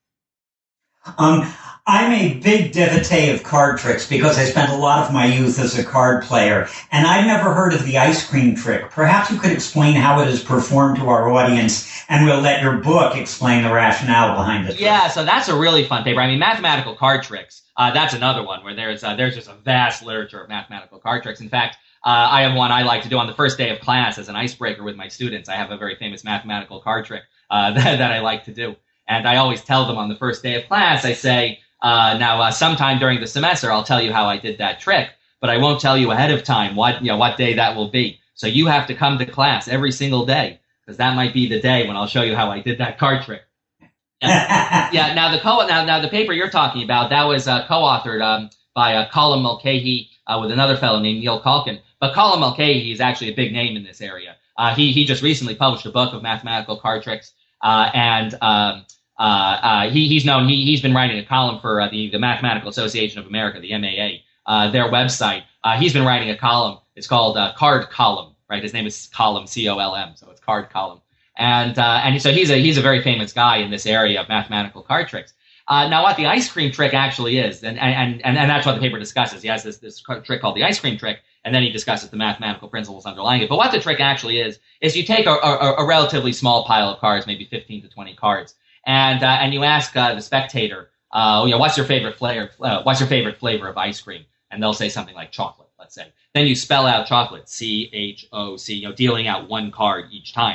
A: Um, I'm a big devotee of card tricks because I spent a lot of my youth as a card player, and I've never heard of the ice cream trick. Perhaps you could explain how it is performed to our audience, and we'll let your book explain the rationale behind it.
B: Yeah, so that's a really fun paper. I mean, mathematical card tricks, uh, that's another one where there's uh, there's just a vast literature of mathematical card tricks. In fact, uh, I have one I like to do on the first day of class as an icebreaker with my students. I have a very famous mathematical card trick uh, that, that I like to do. And I always tell them on the first day of class, I say, uh, now, uh, sometime during the semester, I'll tell you how I did that trick, but I won't tell you ahead of time what, you know, what day that will be. So you have to come to class every single day, because that might be the day when I'll show you how I did that card trick. Yeah. yeah now, the co- now, now the paper you're talking about, that was uh, co-authored um, by uh, Colin Mulcahy uh, with another fellow named Neil Calkin. But Colin Mulcahy is actually a big name in this area. Uh, he, he just recently published a book of mathematical card tricks, uh, and um, Uh, uh, he, he's known, he, he's been writing a column for uh, the, the Mathematical Association of America, the M A A, uh, their website. Uh, he's been writing a column. It's called uh, Card Column, right? His name is Column, C O L M, so it's Card Column. And, uh, and so he's a, he's a very famous guy in this area of mathematical card tricks. Uh, now what the ice cream trick actually is, and, and, and, and that's what the paper discusses. He has this, this trick called the ice cream trick, and then he discusses the mathematical principles underlying it. But what the trick actually is, is you take a, a, a relatively small pile of cards, maybe fifteen to twenty cards, And uh, and you ask uh, the spectator, uh, you know, what's your favorite flavor? Uh, what's your favorite flavor of ice cream? And they'll say something like chocolate, let's say. Then you spell out chocolate, C H O C, you know, dealing out one card each time.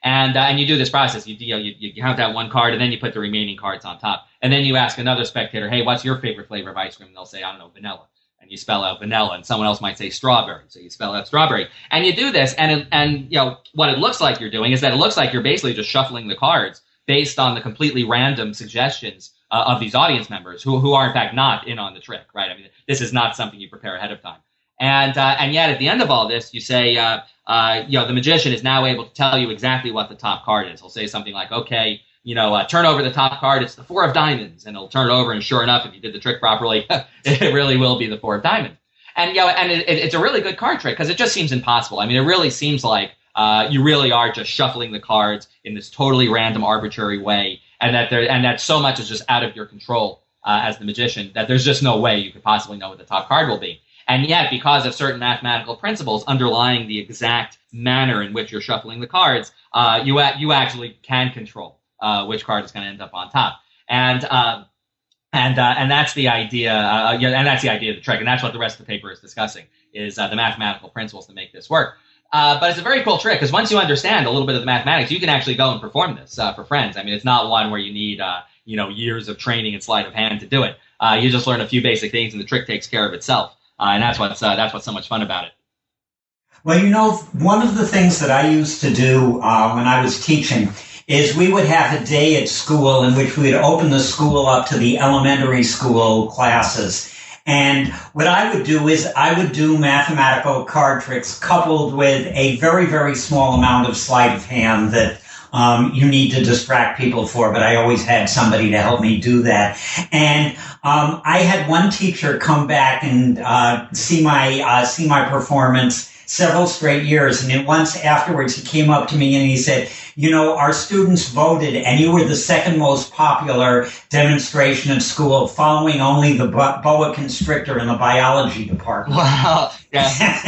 B: And, uh, and you do this process. You, you know, you, you count out one card, and then you put the remaining cards on top. And then you ask another spectator, hey, what's your favorite flavor of ice cream? And they'll say, I don't know, vanilla. And you spell out vanilla. And someone else might say strawberry. So you spell out strawberry. And you do this, and, it, and you know, what it looks like you're doing is that it looks like you're basically just shuffling the cards based on the completely random suggestions uh, of these audience members who, who are, in fact, not in on the trick, right? I mean, this is not something you prepare ahead of time. And uh, and yet, at the end of all this, you say, uh, uh, you know, the magician is now able to tell you exactly what the top card is. He'll say something like, okay, you know, uh, turn over the top card. It's the four of diamonds. And he'll turn it over. And sure enough, if you did the trick properly, it really will be the four of diamonds. And, you know, and it, it, it's a really good card trick because it just seems impossible. I mean, it really seems like uh, you really are just shuffling the cards in this totally random, arbitrary way. And that there, and that so much is just out of your control uh, as the magician that there's just no way you could possibly know what the top card will be. And yet, because of certain mathematical principles underlying the exact manner in which you're shuffling the cards, uh, you a- you actually can control uh, which card is going to end up on top. And uh, and uh, and that's the idea. Uh, yeah, and that's the idea of the trick. And that's what the rest of the paper is discussing: is uh, the mathematical principles to make this work. Uh, but it's a very cool trick because once you understand a little bit of the mathematics, you can actually go and perform this uh, for friends. I mean, it's not one where you need uh, you know years of training and sleight of hand to do it. Uh, you just learn a few basic things, and the trick takes care of itself. Uh, and that's what's uh, that's what's so much fun about it.
A: Well, you know, one of the things that I used to do uh, when I was teaching is we would have a day at school in which we would open the school up to the elementary school classes. And what I would do is I would do mathematical card tricks coupled with a very, very small amount of sleight of hand that Um, you need to distract people for, but I always had somebody to help me do that. And um, I had one teacher come back and uh, see my uh, see my performance several straight years. And then once afterwards, he came up to me and he said, you know, our students voted, and you were the second most popular demonstration at school, following only the boa constrictor in the biology department.
B: Wow. Yeah.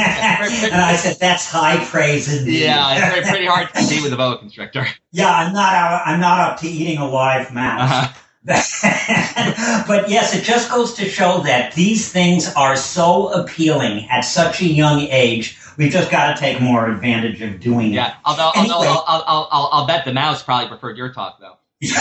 A: And I said, that's high praise indeed.
B: Yeah, it's pretty hard to compete with the boa constrictor.
A: Yeah, I'm not out, I'm not up to eating a live mouse. Uh-huh. But yes, it just goes to show that these things are so appealing at such a young age. We've just got to take more advantage of doing it.
B: Yeah, although,
A: anyway,
B: although I'll, I'll, I'll, I'll bet the mouse probably preferred your talk, though.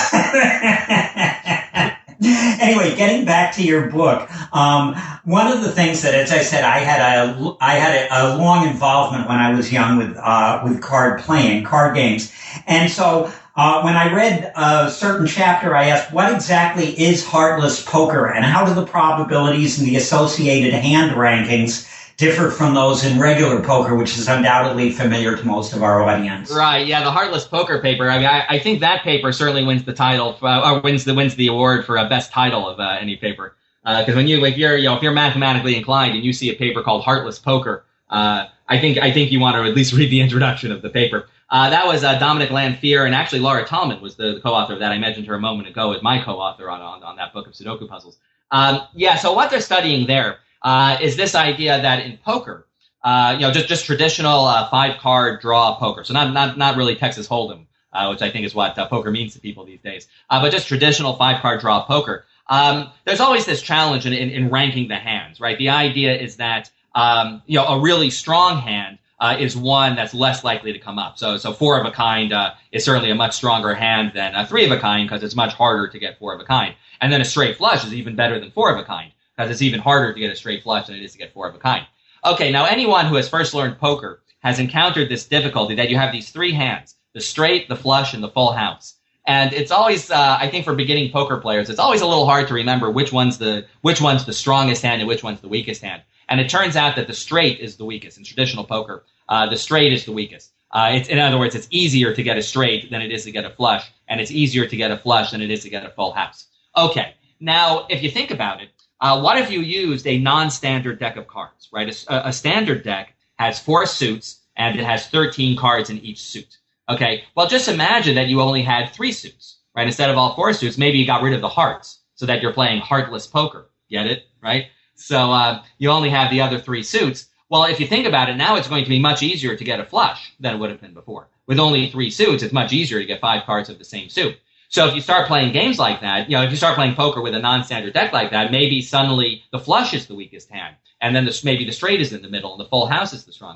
A: Anyway, getting back to your book, um, one of the things that, as I said, I had a I had a, a long involvement when I was young with uh, with card playing, card games, and so uh, when I read a certain chapter, I asked, what exactly is heartless poker, and how do the probabilities and the associated hand rankings differ from those in regular poker, which is undoubtedly familiar to most of our audience?
B: Right. Yeah, the Heartless Poker paper. I mean, I, I think that paper certainly wins the title, uh, or wins the wins the award for a best title of uh, any paper. Because uh, when you, if you're, you know, if you're mathematically inclined and you see a paper called Heartless Poker, uh, I think I think you want to at least read the introduction of the paper. Uh, that was uh, Dominic Lanphier, and actually Laura Tallman was the, the co-author of that. I mentioned her a moment ago as my co-author on on, on that book of Sudoku puzzles. Um, yeah. So what they're studying there. Uh, is this idea that in poker, uh, you know, just, just traditional uh, five-card draw poker. So not not not really Texas Hold'em, uh, which I think is what uh, poker means to people these days, uh, but just traditional five-card draw poker. Um, there's always this challenge in, in, in ranking the hands, right? The idea is that, um, you know, a really strong hand uh, is one that's less likely to come up. So so four of a kind uh, is certainly a much stronger hand than a three of a kind because it's much harder to get four of a kind. And then a straight flush is even better than four of a kind, because it's even harder to get a straight flush than it is to get four of a kind. Okay, now anyone who has first learned poker has encountered this difficulty that you have these three hands, the straight, the flush, and the full house. And it's always, uh, I think for beginning poker players, it's always a little hard to remember which one's the which one's the strongest hand and which one's the weakest hand. And it turns out that the straight is the weakest. In traditional poker, uh, the straight is the weakest. Uh, it's, in other words, it's easier to get a straight than it is to get a flush, and it's easier to get a flush than it is to get a full house. Okay, now if you think about it, Uh, what if you used a non-standard deck of cards, right? A, a standard deck has four suits, and it has thirteen cards in each suit. Okay, well, just imagine that you only had three suits, right? Instead of all four suits, maybe you got rid of the hearts so that you're playing heartless poker. Get it, right? So uh, you only have the other three suits. Well, if you think about it, now it's going to be much easier to get a flush than it would have been before. With only three suits, it's much easier to get five cards of the same suit. So if you start playing games like that, you know, if you start playing poker with a non-standard deck like that, maybe suddenly the flush is the weakest hand, and then the, maybe the straight is in the middle, and the full house is the strongest.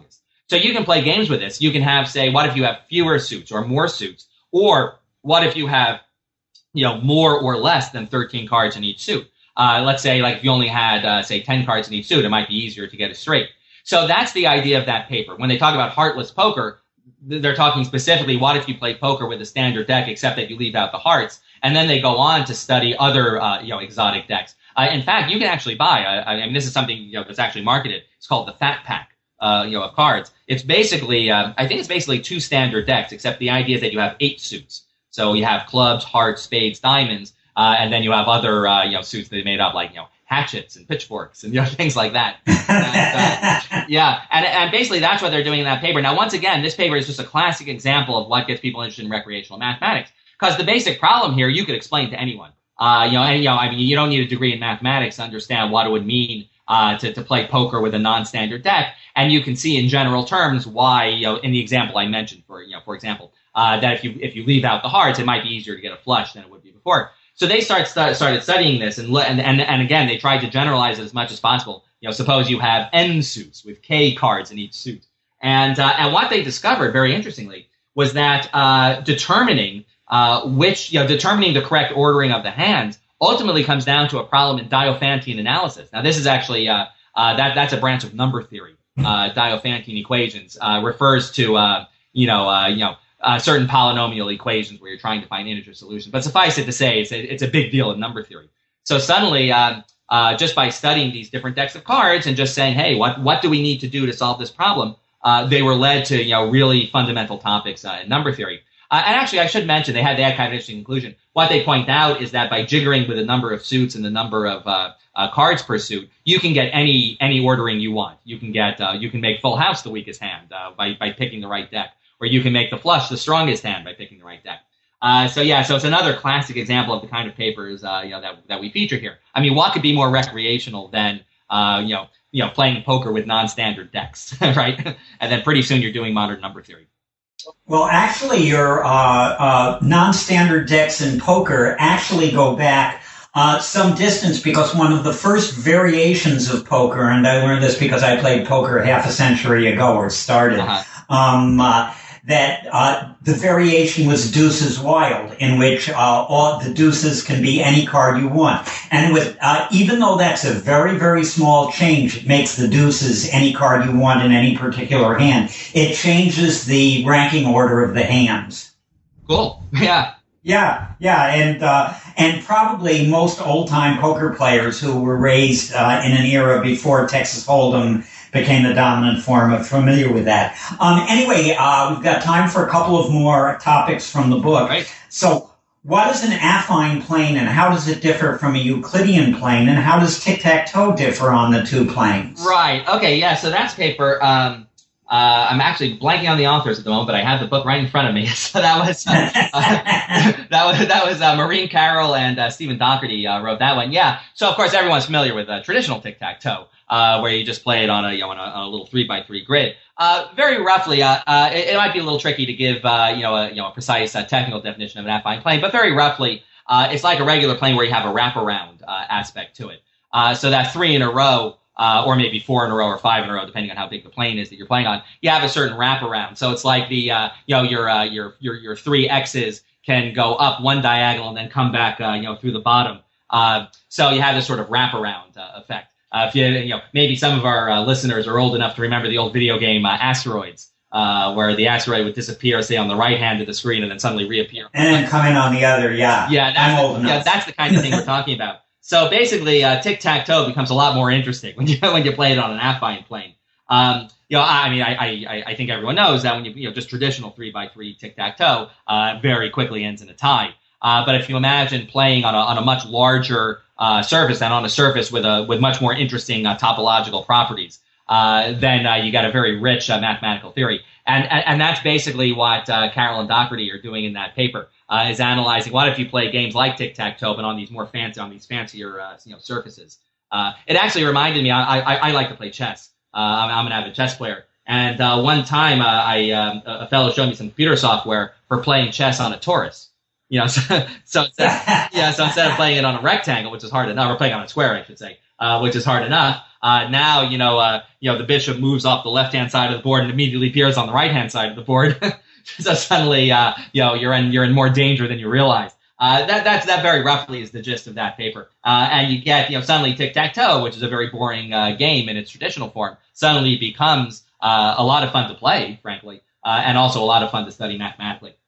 B: So you can play games with this. You can have, say, what if you have fewer suits or more suits? Or what if you have, you know, more or less than thirteen cards in each suit? Uh, let's say, like, if you only had, uh, say, ten cards in each suit, it might be easier to get it straight. So that's the idea of that paper. When they talk about heartless poker, they're talking specifically, what if you play poker with a standard deck, except that you leave out the hearts? And then they go on to study other, uh, you know, exotic decks. Uh, in fact, you can actually buy, uh, I mean, this is something, you know, that's actually marketed. It's called the Fat Pack, uh, you know, of cards. It's basically, uh, I think it's basically two standard decks, except the idea is that you have eight suits. So you have clubs, hearts, spades, diamonds, uh, and then you have other, uh, you know, suits that they made up, like, you know, hatchets and pitchforks and, you know, things like that. And, uh, yeah, and, and basically that's what they're doing in that paper. Now, once again, this paper is just a classic example of what gets people interested in recreational mathematics. Because the basic problem here, you could explain to anyone. Uh, you know, and, you know, I mean, you don't need a degree in mathematics to understand what it would mean uh, to, to play poker with a non-standard deck. And you can see in general terms why, you know, in the example I mentioned, for, you know, for example, uh, that if you if you leave out the hearts, it might be easier to get a flush than it would be before. So they start, start started studying this, and, and and and again, they tried to generalize it as much as possible. You know, suppose you have N suits with K cards in each suit, and uh, and what they discovered, very interestingly, was that uh, determining uh, which, you know, determining the correct ordering of the hands ultimately comes down to a problem in Diophantine analysis. Now, this is actually uh, uh, that that's a branch of number theory. Uh, Diophantine equations uh, refers to uh, you know uh, you know. Uh, certain polynomial equations where you're trying to find integer solutions. But suffice it to say, it's a, it's a big deal in number theory. So suddenly, um, uh, just by studying these different decks of cards and just saying, hey, what, what do we need to do to solve this problem? Uh, they were led to, you know, really fundamental topics uh, in number theory. Uh, and actually, I should mention, they had, they had kind of an interesting conclusion. What they point out is that by jiggering with the number of suits and the number of uh, uh, cards per suit, you can get any any ordering you want. You can get, uh, you can make full house the weakest hand uh, by, by picking the right deck. Or you can make the flush the strongest hand by picking the right deck. Uh, so yeah, so it's another classic example of the kind of papers uh, you know that that we feature here. I mean, what could be more recreational than uh, you know you know playing poker with non-standard decks, right? And then pretty soon you're doing modern number theory.
A: Well, actually, your uh, uh, non-standard decks in poker actually go back uh, some distance, because one of the first variations of poker, and I learned this because I played poker half a century ago, or started. Uh-huh. Um, uh, that uh, the variation was Deuces Wild, in which uh, all the deuces can be any card you want. And with uh, even though that's a very, very small change, it makes the deuces any card you want in any particular hand. It changes the ranking order of the hands.
B: Cool. Yeah.
A: Yeah, yeah, and uh, and probably most old-time poker players who were raised uh, in an era before Texas Hold'em became the dominant form are familiar with that. Um, anyway, uh, we've got time for a couple of more topics from the book.
B: Right.
A: So, what is an affine plane, and how does it differ from a Euclidean plane, and how does tic-tac-toe differ on the two planes?
B: Right. Okay. Yeah. So that's paper. Um, Uh, I'm actually blanking on the authors at the moment, but I have the book right in front of me. So that was uh, uh, that was that was uh, Maureen Carroll and uh, Stephen Doherty uh, wrote that one. Yeah. So of course everyone's familiar with uh, traditional tic-tac-toe, uh, where you just play it on a you know on a, on a little three by three grid. Uh, very roughly, uh, uh, it, it might be a little tricky to give uh, you know a you know a precise uh, technical definition of an affine plane, but very roughly, uh, it's like a regular plane where you have a wraparound uh, aspect to it. Uh, so that three in a row. Uh, or maybe four in a row or five in a row, depending on how big the plane is that you're playing on. You have a certain wraparound. So it's like the, uh, you know, your, uh, your, your, your three X's can go up one diagonal and then come back, uh, you know, through the bottom. Uh, so you have this sort of wraparound uh, effect. Uh, if you, you know, maybe some of our uh, listeners are old enough to remember the old video game uh, Asteroids, uh, where the asteroid would disappear, say, on the right hand of the screen and then suddenly reappear.
A: And then come in on the other, yeah.
B: Yeah, that's,
A: I'm old
B: the,
A: enough.
B: yeah, that's the kind of thing we're talking about. So basically, uh, tic-tac-toe becomes a lot more interesting when you when you play it on an affine plane. Um, you know, I, I mean, I, I I think everyone knows that when you you know just traditional three by three tic-tac-toe uh, very quickly ends in a tie. Uh, but if you imagine playing on a on a much larger uh, surface and on a surface with a with much more interesting uh, topological properties, uh, then uh, you got a very rich uh, mathematical theory. And, and and that's basically what uh, Carroll and Doherty are doing in that paper, uh, is analyzing what if you play games like tic-tac-toe, but on these more fancy, on these fancier, uh, you know, surfaces. Uh, it actually reminded me. I, I, I like to play chess. Uh, I'm, I'm an avid chess player, and uh, one time uh, I um, a fellow showed me some computer software for playing chess on a torus. You know, so, so instead, yeah, so instead of playing it on a rectangle, which is hard enough, we're playing on a square, I should say. uh, which is hard enough. Uh, now, you know, uh, you know, the bishop moves off the left-hand side of the board and immediately appears on the right-hand side of the board. So suddenly, uh, you know, you're in, you're in more danger than you realize. Uh, that, that's, that very roughly is the gist of that paper. Uh, and you get, you know, suddenly tic-tac-toe, which is a very boring, uh, game in its traditional form, suddenly becomes, uh, a lot of fun to play, frankly, uh, and also a lot of fun to study mathematically.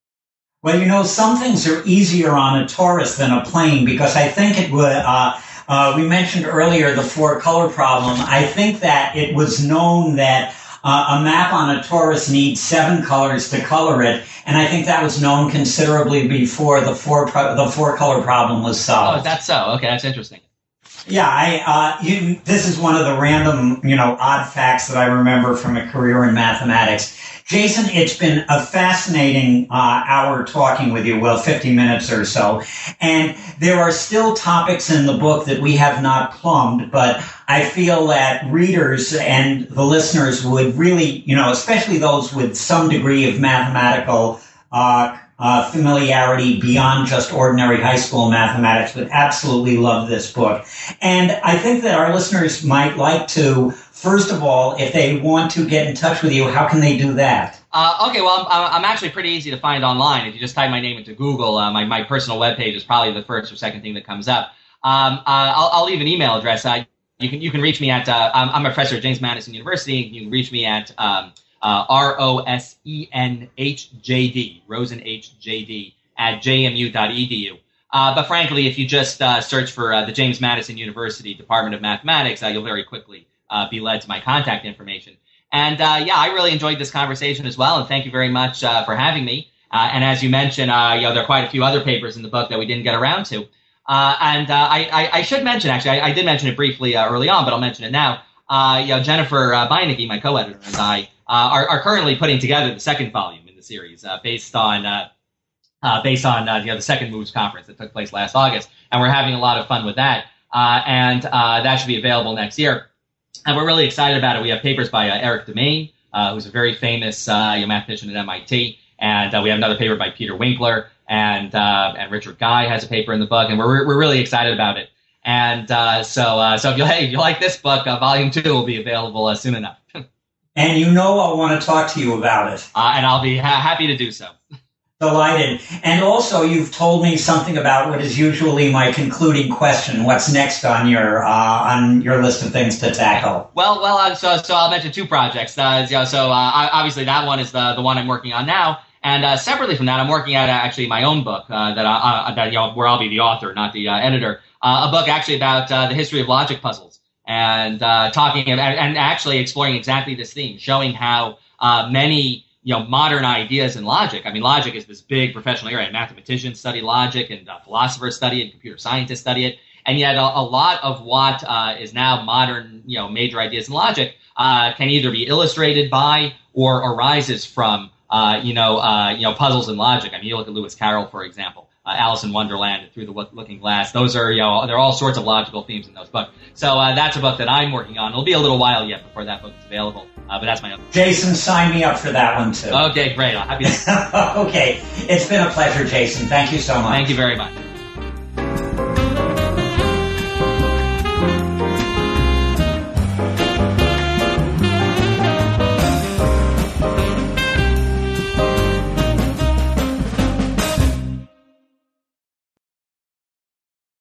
A: Well, you know, some things are easier on a torus than a plane, because I think it would, uh, uh, we mentioned earlier the four color problem. I think that it was known that Uh, a map on a torus needs seven colors to color it, and I think that was known considerably before the four pro- the four color problem was solved.
B: Oh, that's so. Okay, that's interesting.
A: Yeah, I uh, you, this is one of the random, you know, odd facts that I remember from a career in mathematics. Jason, it's been a fascinating uh, hour talking with you, well, fifty minutes or so. And there are still topics in the book that we have not plumbed, but I feel that readers and the listeners would really, you know, especially those with some degree of mathematical uh Uh, familiarity beyond just ordinary high school mathematics, would absolutely love this book. And I think that our listeners might like to, first of all, if they want to get in touch with you, how can they do that?
B: Uh, okay, well, I'm, I'm actually pretty easy to find online. If you just type my name into Google, uh, my, my personal webpage is probably the first or second thing that comes up. Um, uh, I'll, I'll leave an email address. Uh, you can you can reach me at, uh, I'm, I'm a professor at James Madison University. You can reach me at um, Uh, R O S E N H J D, Rosen H J D, at J M U dot E D U. Uh, but frankly, if you just uh, search for uh, the James Madison University Department of Mathematics, uh, you'll very quickly uh, be led to my contact information. And uh, yeah, I really enjoyed this conversation as well, and thank you very much uh, for having me. Uh, and as you mentioned, uh, you know, there are quite a few other papers in the book that we didn't get around to. Uh, and uh, I, I, I should mention, actually, I, I did mention it briefly uh, early on, but I'll mention it now. Uh, you know, Jennifer uh, Beinecke, my co-editor, and I Uh, are, are currently putting together the second volume in the series, uh, based on uh, uh, based on uh, you know, the Second Moves conference that took place last August, and we're having a lot of fun with that. Uh, and uh, that should be available next year, and we're really excited about it. We have papers by uh, Eric Demain, uh, who's a very famous uh, you know, mathematician at M I T, and uh, we have another paper by Peter Winkler, and uh, and Richard Guy has a paper in the book, and we're we're really excited about it. And uh, so uh, so if you hey, if you like this book, uh, volume two will be available uh, soon enough.
A: And you know I'll want to talk to you about it.
B: Uh, and I'll be ha- happy to do so.
A: Delighted. And also, you've told me something about what is usually my concluding question. What's next on your uh, on your list of things to tackle?
B: Well, well, uh, so so I'll mention two projects. Uh, you know, so uh, obviously that one is the the one I'm working on now, and uh, separately from that, I'm working at uh, actually my own book uh, that I, uh, that you know, where I'll be the author, not the uh, editor. Uh, a book actually about uh, the history of logic puzzles. And uh, talking and, and actually exploring exactly this theme, showing how uh, many you know modern ideas in logic. I mean, logic is this big professional area. Mathematicians study logic, and uh, philosophers study it, and computer scientists study it. And yet, a, a lot of what uh, is now modern, you know, major ideas in logic uh, can either be illustrated by or arises from, uh, you know, uh, you know, puzzles in logic. I mean, you look at Lewis Carroll, for example. Uh, Alice in Wonderland and Through the Looking Glass. Those are, you know, there are all sorts of logical themes in those books. So uh, that's a book that I'm working on. It'll be a little while yet before that book is available, uh, but that's my own.
A: Jason, sign me up for that one too.
B: Okay, great. I'll happy to.
A: Okay, it's been a pleasure, Jason. Thank you so much.
B: Thank you very much.